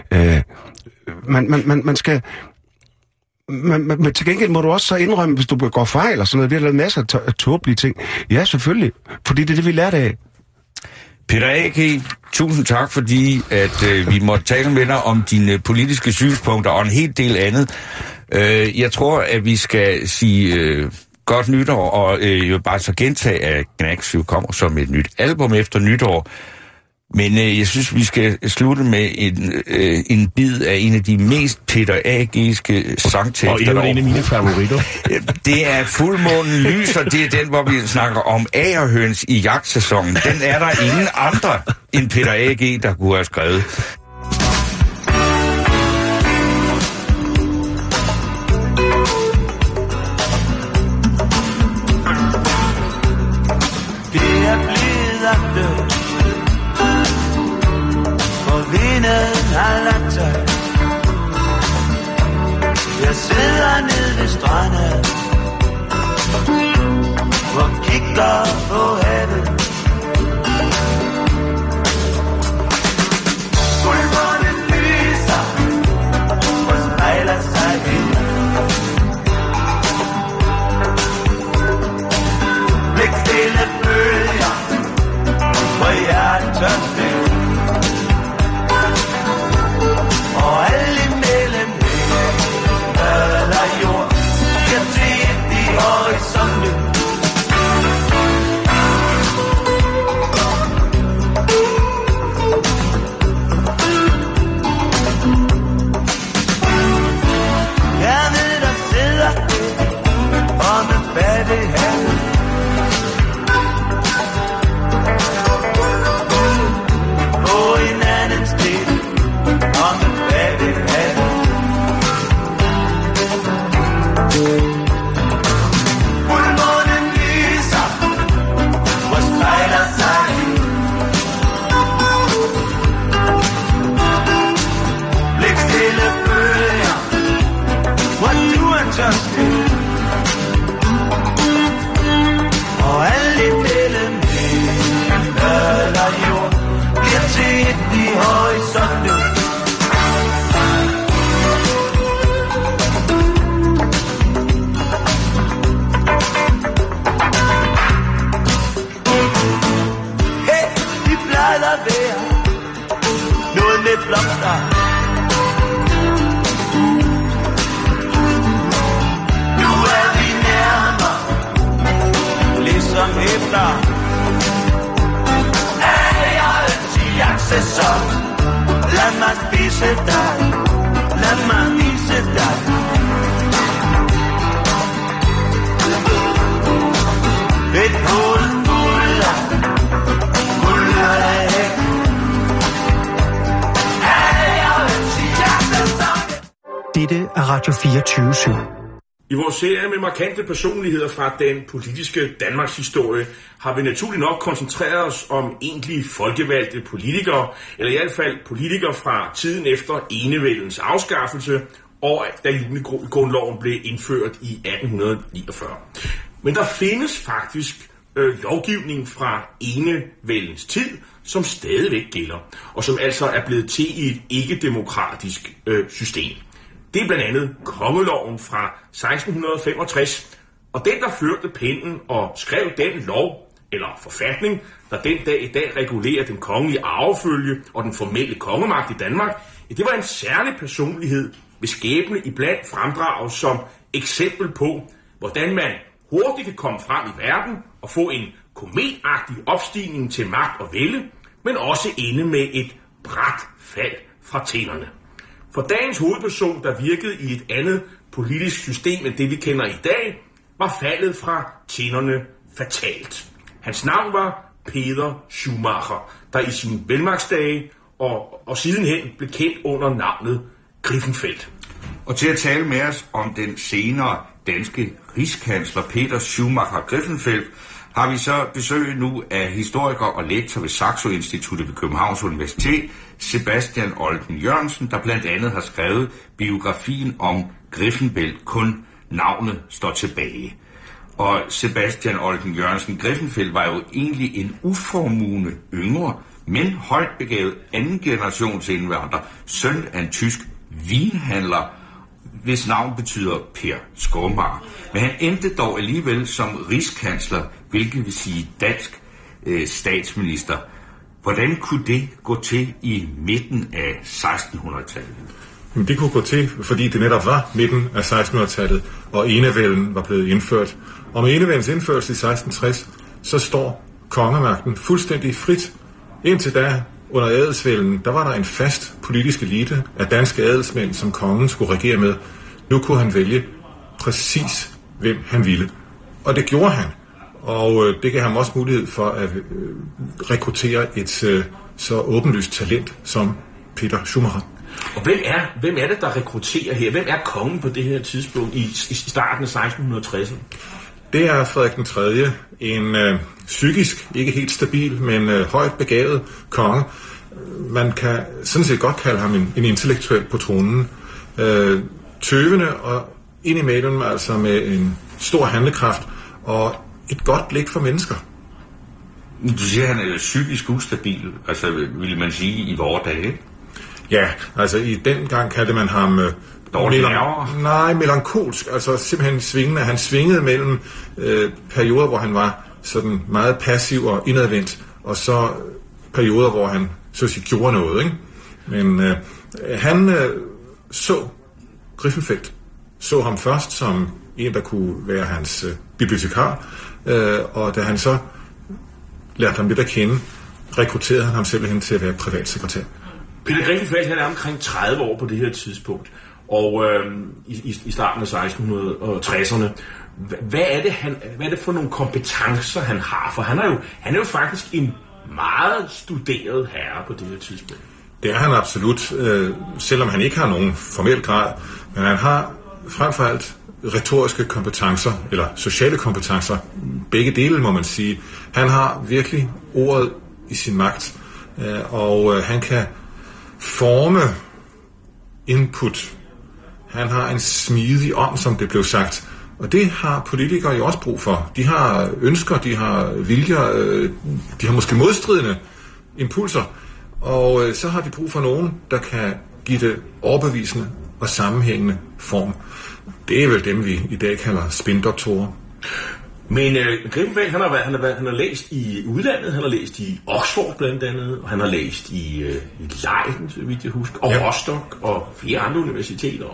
Man skal... Men til gengæld må du også så indrømme, hvis du begår fejl og sådan noget. Vi har lavet masser af tåbelige ting. Ja, selvfølgelig. Fordi det er det, vi lærte af. Peter A.G., tusind tak, fordi at vi måtte tale med dig om dine politiske synspunkter og en hel del andet. Jeg tror, at vi skal sige godt nytår, og jo bare så gentage, at Gnags jo kommer som et nyt album efter nytår. Men jeg synes, vi skal slutte med en bid af en af de mest Peter A.G.'ske sangtekster. Og en af mine favoritter. Det er Fuldmånen lyser, det er den, hvor vi snakker om agerhøns i jagtsæsonen. Den er der ingen andre end Peter A.G., der kunne have skrevet. Det er blevet aften, og vinden har lagt sig. Jeg sidder nede ved stranden og kigger på havet. Fuldmånen lyser og spejler sig ind. Blikstille bølger, hvor jeg er tørstig. Og alle imellem mad og jord kan se ind i horisonten. Jeg ved, der sidder og med bag ved havet. På en anden sted og med bag ved havet. Fuldmånen lyser og spejler sig i. Blikstille bølger, hvor du er tørstig. Og alle imellem himmel og jord bliver til et i horisonten. Hey, de plejede at være noget med blomster. Nu er vi nærmere, ligesom æbler. Agerhøns i jagtsæson. Lad mig spise dig, lad mig vise dig. Et hoved fuld af guldæg. Agerhøns i jagtsæson. Dette er Radio 24/7. I vores serie med markante personligheder fra den politiske Danmarks historie har vi naturligt nok koncentreret os om egentlige folkevalgte politikere, eller i hvert fald politikere fra tiden efter enevældens afskaffelse, og da junigrundloven blev indført i 1849. Men der findes faktisk lovgivning fra enevældens tid, som stadigvæk gælder, og som altså er blevet til i et ikke-demokratisk system. Det er blandt andet kongeloven fra 1665, og den, der førte pennen og skrev den lov, eller forfatning, der den dag i dag regulerer den kongelige arvefølge og den formelle kongemagt i Danmark, det var en særlig personlighed, hvis skæbne iblandt fremdrages som eksempel på, hvordan man hurtigt kan komme frem i verden og få en kometagtig opstigning til magt og vælde, men også ende med et brat fald fra tænderne. For dagens hovedperson, der virkede i et andet politisk system end det, vi kender i dag, var faldet fra tænderne fatalt. Hans navn var Peter Schumacher, der i sine velmagtsdage og sidenhen blev kendt under navnet Griffenfeld. Og til at tale med os om den senere danske rigskansler Peter Schumacher Griffenfeld, har vi så besøg nu af historiker og lektor ved Saxo Instituttet ved Københavns Universitet, Sebastian Olden Jørgensen, der blandt andet har skrevet biografien om Griffenfeld, kun navnet står tilbage. Og Sebastian Olden Jørgensen, Griffenfeld var jo egentlig en uformuende yngre, men højt begavet anden generations indvandrer, søn af en tysk vinhandler, hvis navn betyder Per Skormar. Men han endte dog alligevel som rigskansler, hvilket vil sige dansk statsminister. Hvordan kunne det gå til i midten af 1600-tallet? Men det kunne gå til, fordi det netop var midten af 1600-tallet, og enevælden var blevet indført. Og med enevældens indførelse i 1660, så står kongemagten fuldstændig frit. Indtil da, under adelsvælden, der var der en fast politisk elite af danske adelsmænd, som kongen skulle regere med. Nu kunne han vælge præcis, hvem han ville. Og det gjorde han. Og det gav ham også mulighed for at rekruttere et så åbenlyst talent som Peter Schumacher. Og hvem er det, der rekrutterer her? Hvem er kongen på det her tidspunkt i starten af 1660'erne? Det er Frederik den 3., en psykisk, ikke helt stabil, men højt begavet konge. Man kan sådan set godt kalde ham en intellektuel på tronen. Tøvende og indimellem altså med en stor handlekraft og et godt blik for mennesker. Du siger, han er psykisk ustabil, altså ville man sige i vore dage? Ja, altså i den gang kaldte man ham melankolsk, altså simpelthen svingende. Han svingede mellem perioder, hvor han var sådan meget passiv og indadvendt, og så perioder, hvor han så at sige gjorde noget, ikke? Men han så Griffenfeld, så ham først som en, der kunne være hans bibliotekar, og da han så lærte ham lidt at kende, rekrutterede han ham simpelthen til at være privatsekretær. Peter Griffenfeld, han er omkring 30 år på det her tidspunkt, og i starten af 1660'erne. Hvad er det for nogle kompetencer, han har? For han er jo faktisk en meget studeret herre på det her tidspunkt. Det er han absolut, selvom han ikke har nogen formel grad, men han har frem for alt retoriske kompetencer, eller sociale kompetencer. Begge dele, må man sige. Han har virkelig ordet i sin magt, og han kan forme input. Han har en smidig ånd, som det blev sagt. Og det har politikere jo også brug for. De har ønsker, de har viljer, de har måske modstridende impulser. Og så har de brug for nogen, der kan give det overbevisende og sammenhængende form. Det er vel dem, vi i dag kalder spindoktorer. Men Griffenfeld, han har læst i udlandet, han har læst i Oxford blandt andet, og han har læst i Leiden, så vidt jeg husker, og Rostock og flere andre universiteter,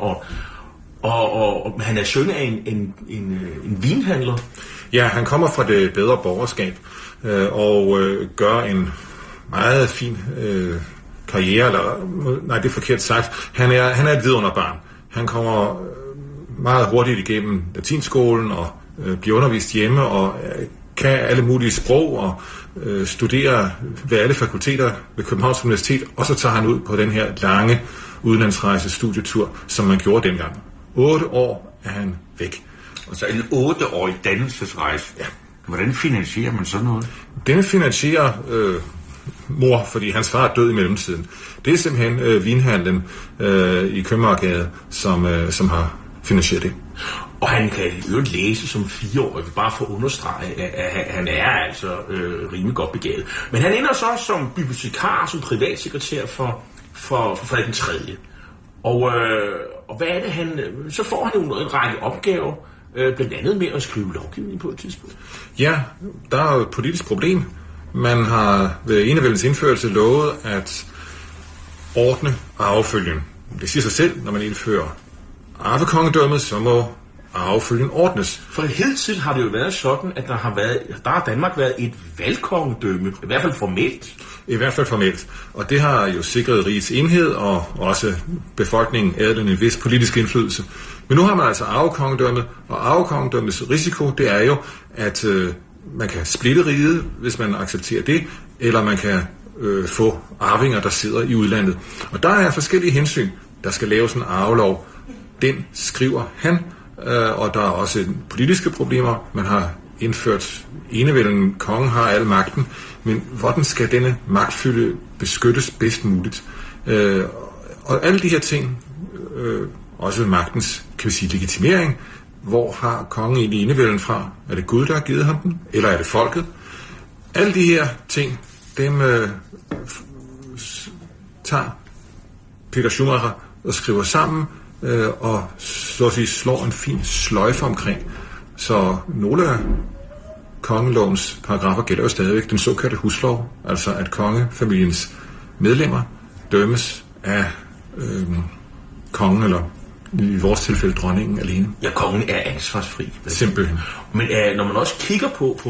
og han er søn af en vinhandler. Ja, han kommer fra det bedre borgerskab, og gør en meget fin karriere, eller nej, det er forkert sagt. Han er et vidunderbarn. Han kommer meget hurtigt igennem latinskolen og bliver undervist hjemme og kan alle mulige sprog og studerer ved alle fakulteter ved Københavns Universitet, og så tager han ud på den her lange udenlandsrejse studietur, som man gjorde dengang. 8 år er han væk. Og så en 8-årig dannelsesrejse. Ja. Hvordan finansierer man sådan noget? Denne finansierer mor, fordi hans far er død i mellemtiden. Det er simpelthen vinhandlen i Købmagergade, som har finansieret det. Og han kan jo læse som 4-årig, bare for at understrege, at han er altså rimelig godt begavet. Men han ender så som bibliotekar, som privatsekretær for Frederik den 3. Og hvad er det så får han jo en række opgaver, blandt andet med at skrive lovgivning på et tidspunkt. Ja, der er jo et politisk problem. Man har ved enevældens indførelse lovet at ordne arvefølgen. Det siger sig selv, når man indfører arvekongedømmet, så må arvefølgen ordnes. For hidtil har det jo været sådan, at der har Danmark været et valgkongedømme, i hvert fald formelt. I hvert fald formelt. Og det har jo sikret rigets enhed og også befolkningen adelen en vis politisk indflydelse. Men nu har man altså arvekongedømmet, og arvekongedømmets risiko, det er jo, at man kan splitte riget, hvis man accepterer det, eller man kan få arvinger, der sidder i udlandet. Og der er forskellige hensyn. Der skal laves en arvelov. Den skriver han, og der er også politiske problemer. Man har indført enevælden, kongen har al magten, men hvordan skal denne magtfylde beskyttes bedst muligt? Og alle de her ting, også magtens, kan vi sige, legitimering, hvor har kongen egentlig enevælden fra? Er det Gud, der har givet ham den? Eller er det folket? Alle de her ting, dem tager Peter Schumacher og skriver sammen, og så at sige slår en fin sløjfe omkring. Så nogle af kongelovens paragrafer gælder jo stadigvæk den såkaldte huslov, altså at kongefamiliens medlemmer dømmes af kongen, eller i vores tilfælde dronningen alene. Ja, kongen er ansvarsfri. Simpelthen. Men når man også kigger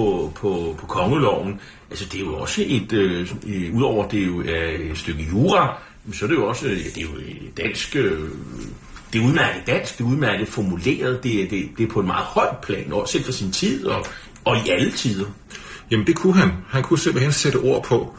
på kongeloven, altså det er jo også udover det er jo et stykke jura, så er det jo også, det er jo dansk, det er udmærket dansk, det er udmærket formuleret, det er på en meget højt plan, også selv for sin tid og i alle tider. Jamen det kunne han. Han kunne simpelthen sætte ord på,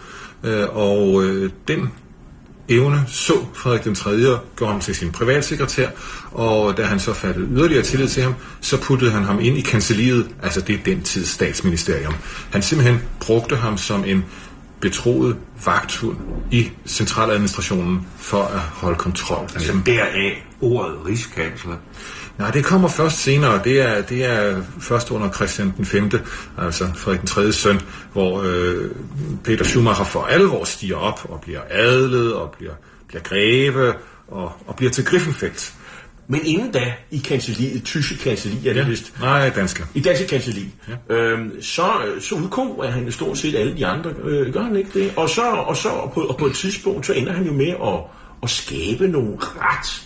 og den evne så Frederik den 3. gjorde ham til sin privatsekretær, og da han så fattede yderligere tillid til ham, så puttede han ham ind i kancelliet, altså det er den tids statsministerium. Han simpelthen brugte ham som en betroet vagthund i centraladministrationen for at holde kontrol. Altså deraf ordet rigskansler. Nej, det kommer først senere. Det er først under Christian den 5., altså Frederik den 3. søn, hvor Peter Schumacher for alvor stiger op og bliver adlet og bliver greve og bliver til Griffenfeld. Men inden da, i kancelliet, tyske kancelli, er det vist? Nej, danske. I danske kancelli. Ja. Så udgår han stort set alle de andre, gør han ikke det? Og på et tidspunkt, så ender han jo med at skabe nogle ret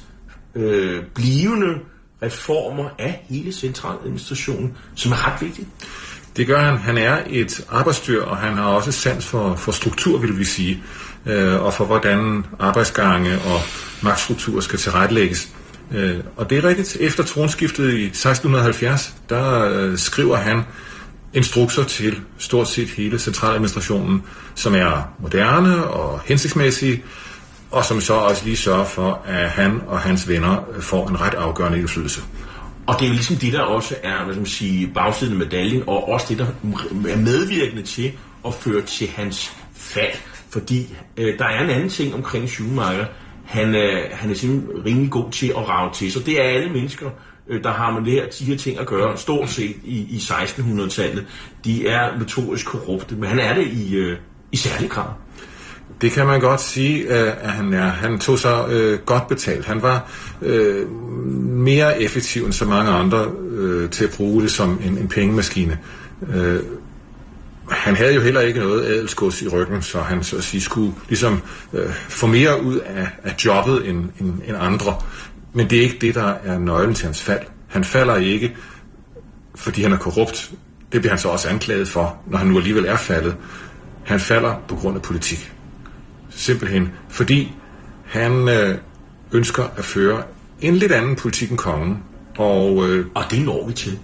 blivende reformer af hele centraladministrationen, som er ret vigtigt. Det gør han. Han er et arbejdsdyr, og han har også sans for struktur, vil vi sige, og for hvordan arbejdsgange og magtstrukturer skal tilrettelægges. Og det er rigtigt. Efter tronskiftet i 1670, der skriver han instrukser til stort set hele centraladministrationen, som er moderne og hensigtsmæssige, og som så også lige sørger for, at han og hans venner får en ret afgørende indflydelse. Og det er jo ligesom det, der også er, hvad skal man sige, bagsiden af medaljen, og også det, der er medvirkende til at føre til hans fald. Fordi der er en anden ting omkring Schumacher. Han er simpelthen rimelig god til at rage til sig. Det er alle mennesker, der har med de her ting at gøre, stort set i 1600-tallet. De er notorisk korrupte, men han er det i særlig grad. Det kan man godt sige, at han er. Han tog sig godt betalt. Han var mere effektiv end så mange andre til at bruge det som en pengemaskine. Han havde jo heller ikke noget adelsgods i ryggen, så han så at sige skulle ligesom få mere ud af jobbet end andre. Men det er ikke det, der er nøglen til hans fald. Han falder ikke, fordi han er korrupt. Det bliver han så også anklaget for, når han nu alligevel er faldet. Han falder på grund af politik. Simpelthen fordi han ønsker at føre en lidt anden politik end kongen. Og det når vi til.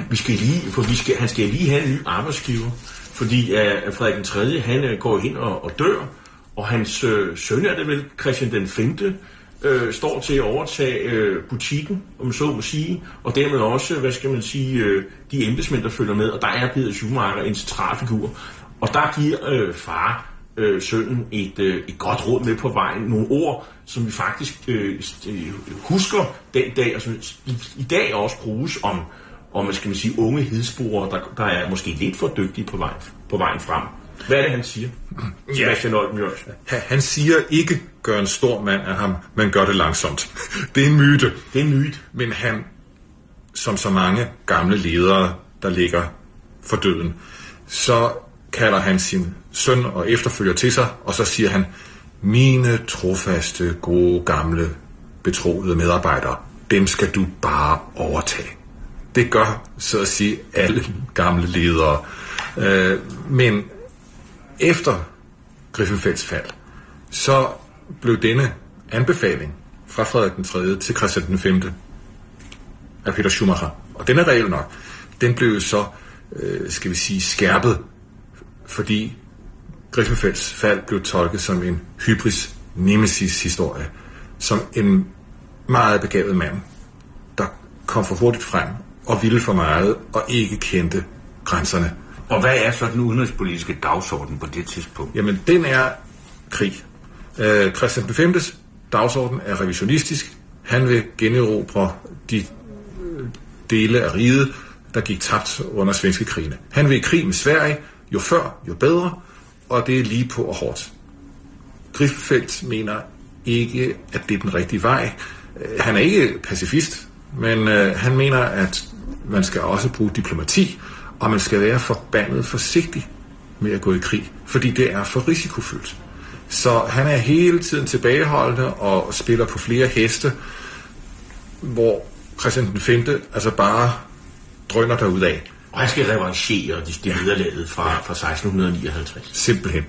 Han skal lige have en ny arbejdsgiver. Fordi Frederik den 3. han går hen og dør, og hans søn er det vel, Christian den 5., står til at overtage butikken, om så må sige, og dermed også, hvad skal man sige, de embedsmænd, der følger med, og der er Peter Schumacher en centralfigur. Og der giver far sønnen et godt råd med på vejen, nogle ord, som vi faktisk husker den dag, og som i dag også bruges om man skal sige, unge hedsbrugere, der er måske lidt for dygtige på vejen frem. Hvad er det, han siger? Ja. Han siger ikke, gør en stor mand af ham, men gør det langsomt. Det er en myte. Det er en myte. Men han, som så mange gamle ledere, der ligger for døden, så kalder han sin søn og efterfølger til sig, og så siger han, mine trofaste, gode, gamle, betroede medarbejdere, dem skal du bare overtage. Det gør, så at sige, alle gamle ledere. Men efter Griffenfelds fald, så blev denne anbefaling fra Frederik den 3. til Christian den 5. af Peter Schumacher, og den er regel nok, den blev så, skal vi sige, skærpet, fordi Griffenfelds fald blev tolket som en hybris nemesis historie, som en meget begavet mand, der kom for hurtigt frem og ville for meget og ikke kendte grænserne. Og hvad er så den udenrigspolitiske dagsorden på det tidspunkt? Jamen, den er krig. Christian den 5's dagsorden er revisionistisk. Han vil generobre de dele af riget, der gik tabt under svenske krigene. Han vil i krig med Sverige, jo før, jo bedre, og det er lige på og hårdt. Griffenfeld mener ikke, at det er den rigtige vej. Han er ikke pacifist, men han mener, at man skal også bruge diplomati, Og man skal være forbandet forsigtig med at gå i krig, fordi det er for risikofyldt. Så han er hele tiden tilbageholdende og spiller på flere heste, hvor Christian den 5. altså bare drøner derudad. Og han skal revanchere det nederlaget fra 1659. Simpelthen.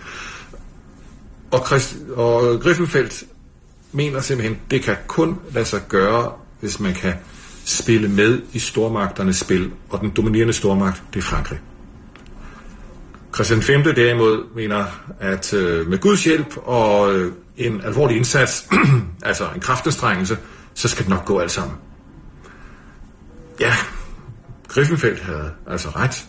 Og Griffenfeld mener simpelthen, det kan kun lade sig gøre, hvis man kan spille med i stormagternes spil, og den dominerende stormagt, det er Frankrig. Christian 5. derimod mener, at med Guds hjælp og en alvorlig indsats, altså en kraftanstrengelse, så skal det nok gå alt sammen. Ja, Griffenfeld havde altså ret,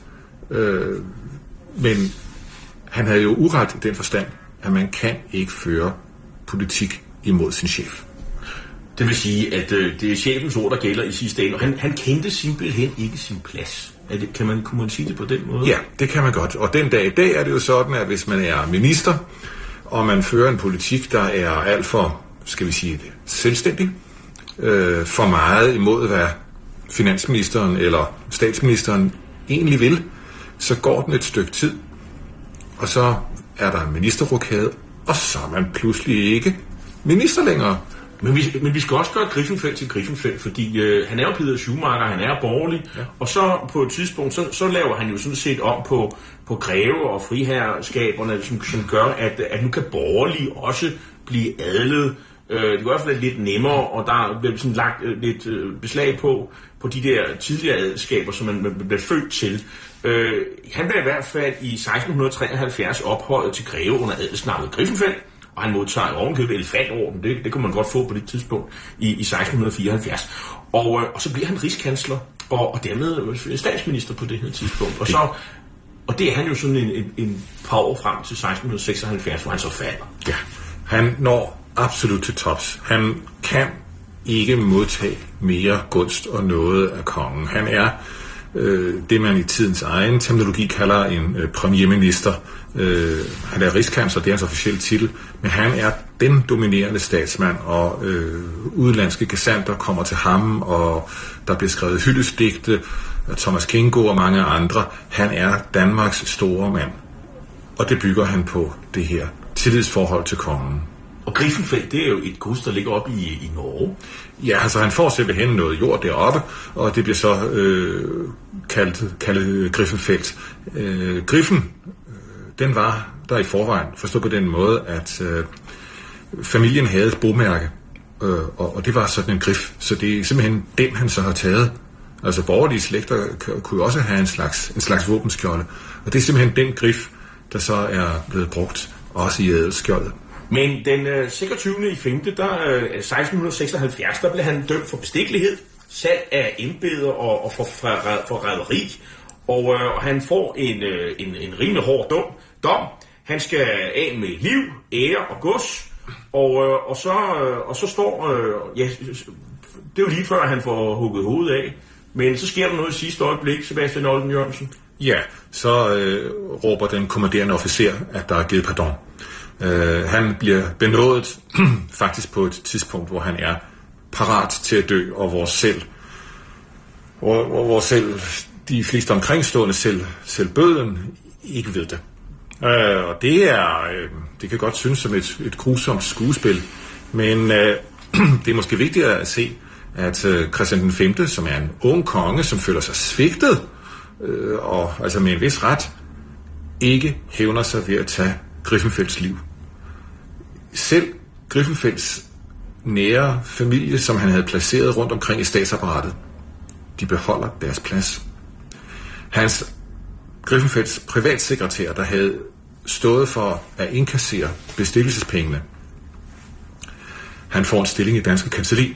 men han havde jo uret i den forstand, at man kan ikke føre politik imod sin chef. Det vil sige, at det er chefens ord, der gælder i sidste ende, og han kendte simpelthen ikke sin plads. Kunne man sige det på den måde? Ja, det kan man godt. Og den dag i dag er det jo sådan, at hvis man er minister, og man fører en politik, der er alt for, skal vi sige det, selvstændig, for meget imod, hvad finansministeren eller statsministeren egentlig vil, så går den et stykke tid, og så er der en ministerrokade, og så er man pludselig ikke minister længere. Men vi skal også gøre Griffenfeld til Griffenfeld, fordi han er jo Peter Schumacher, han er borgerlig, ja. Og så på et tidspunkt, så laver han jo sådan set om på greve og friherreskaberne, som gør, at nu kan borgerlige også blive adlet. Det er i hvert fald lidt nemmere, og der bliver sådan lagt lidt beslag på de der tidligere adelskaber, som man blev født til. Han blev i hvert fald i 1673 ophøjet til greve under adelsnavnet Griffenfeld, og han modtager ovenkøbet elefantorden, det kunne man godt få på det tidspunkt i 1674. Og så bliver han rigskansler, og dermed statsminister på det her tidspunkt. Og det er han jo sådan en par år frem til 1676, hvor han så falder. Ja, han når absolut til tops. Han kan ikke modtage mere gunst og noget af kongen. Han er det, man i tidens egen terminologi kalder en premierminister. Han er rigskansler, det er hans officielle titel, men han er den dominerende statsmand, og udenlandske gesandter kommer til ham, og der bliver skrevet hyldestdigte, Thomas Kingo og mange andre. Han er Danmarks store mand, og det bygger han på det her tillidsforhold til kongen. Og Griffenfeld, det er jo et gods, der ligger oppe i Norge. Ja, altså han får simpelthen noget jord deroppe, og det bliver så kaldet Griffenfeld. Griffen, den var der i forvejen, forstået på den måde, at familien havde et bomærke, og det var sådan en grif, så det er simpelthen den, han så har taget. Altså borgerlige slægter kunne også have en slags våbenskjolde, og det er simpelthen den grif, der så er blevet brugt, også i adelsskjoldet. Men den 26. i 5. 1676, der blev han dømt for bestikkelighed, salg af embeder og forræderi, og han får en rimelig hård dom. Han skal af med liv, ære og gods, og så står, det er jo lige før han får hugget hovedet af, men så sker der noget i sidste øjeblik, Sebastian Olden Jørgensen. Ja, så råber den kommanderende officer, at der er givet pardon. Han bliver benådet faktisk på et tidspunkt, hvor han er parat til at dø, og hvor selv de fleste omkringstående, selv bøden, ikke ved det. Og det kan godt synes som et grusomt skuespil, men det er måske vigtigere at se, at Christian den 5., som er en ung konge, som føler sig svigtet, og altså med en vis ret, ikke hævner sig ved at tage Griffenfelds liv. Selv Griffenfelds nære familie, som han havde placeret rundt omkring i statsapparatet, de beholder deres plads. Griffenfelds privatsekretær, der havde stået for at indkassere bestikkelsespengene, han får en stilling i Danske Kancelli.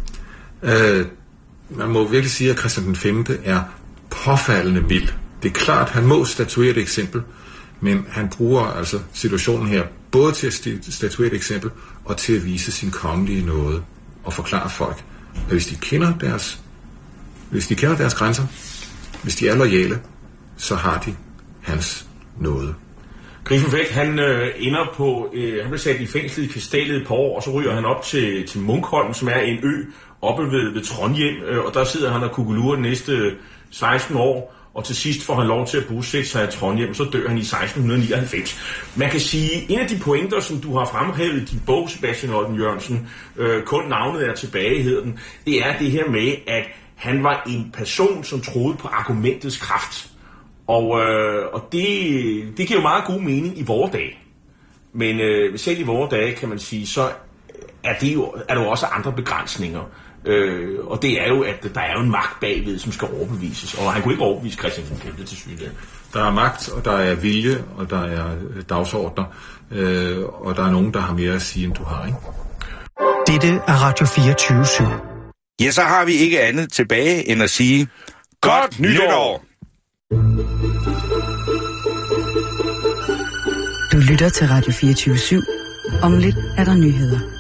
Man må virkelig sige, at Christian den 5. er påfaldende mild. Det er klart, han må statuere et eksempel, men han bruger altså situationen her både til at statuere et eksempel og til at vise sin kongelige nåde og forklare folk, at hvis de kender deres grænser, hvis de er loyale, så har de hans nåde. Griffenfeld, han ender på, han blev sat i fængsel i Kastellet et par år, og så ryger han op til Munkholm, som er en ø oppe ved Trondheim, og der sidder han og kukkelurer de næste 16 år, og til sidst får han lov til at bosætte sig i Trondheim, så dør han i 1699. Man kan sige, en af de pointer, som du har fremhævet i din bog, Sebastian Olden Jørgensen, kun navnet er tilbage, hedder den, det er det her med, at han var en person, som troede på argumentets kraft. Og det giver jo meget god mening i vore dage. Men selv i vore dage, kan man sige, så er der jo også andre begrænsninger. Og det er jo, at der er jo en magt bagved, som skal overbevises. Og han kunne ikke overbevise Christian V til syne. Der er magt, og der er vilje, og der er dagsordner. Og der er nogen, der har mere at sige, end du har, ikke? Dette er Radio 24/7. Ja, så har vi ikke andet tilbage end at sige godt nytår! Du lytter til Radio 24/7. Om lidt er der nyheder.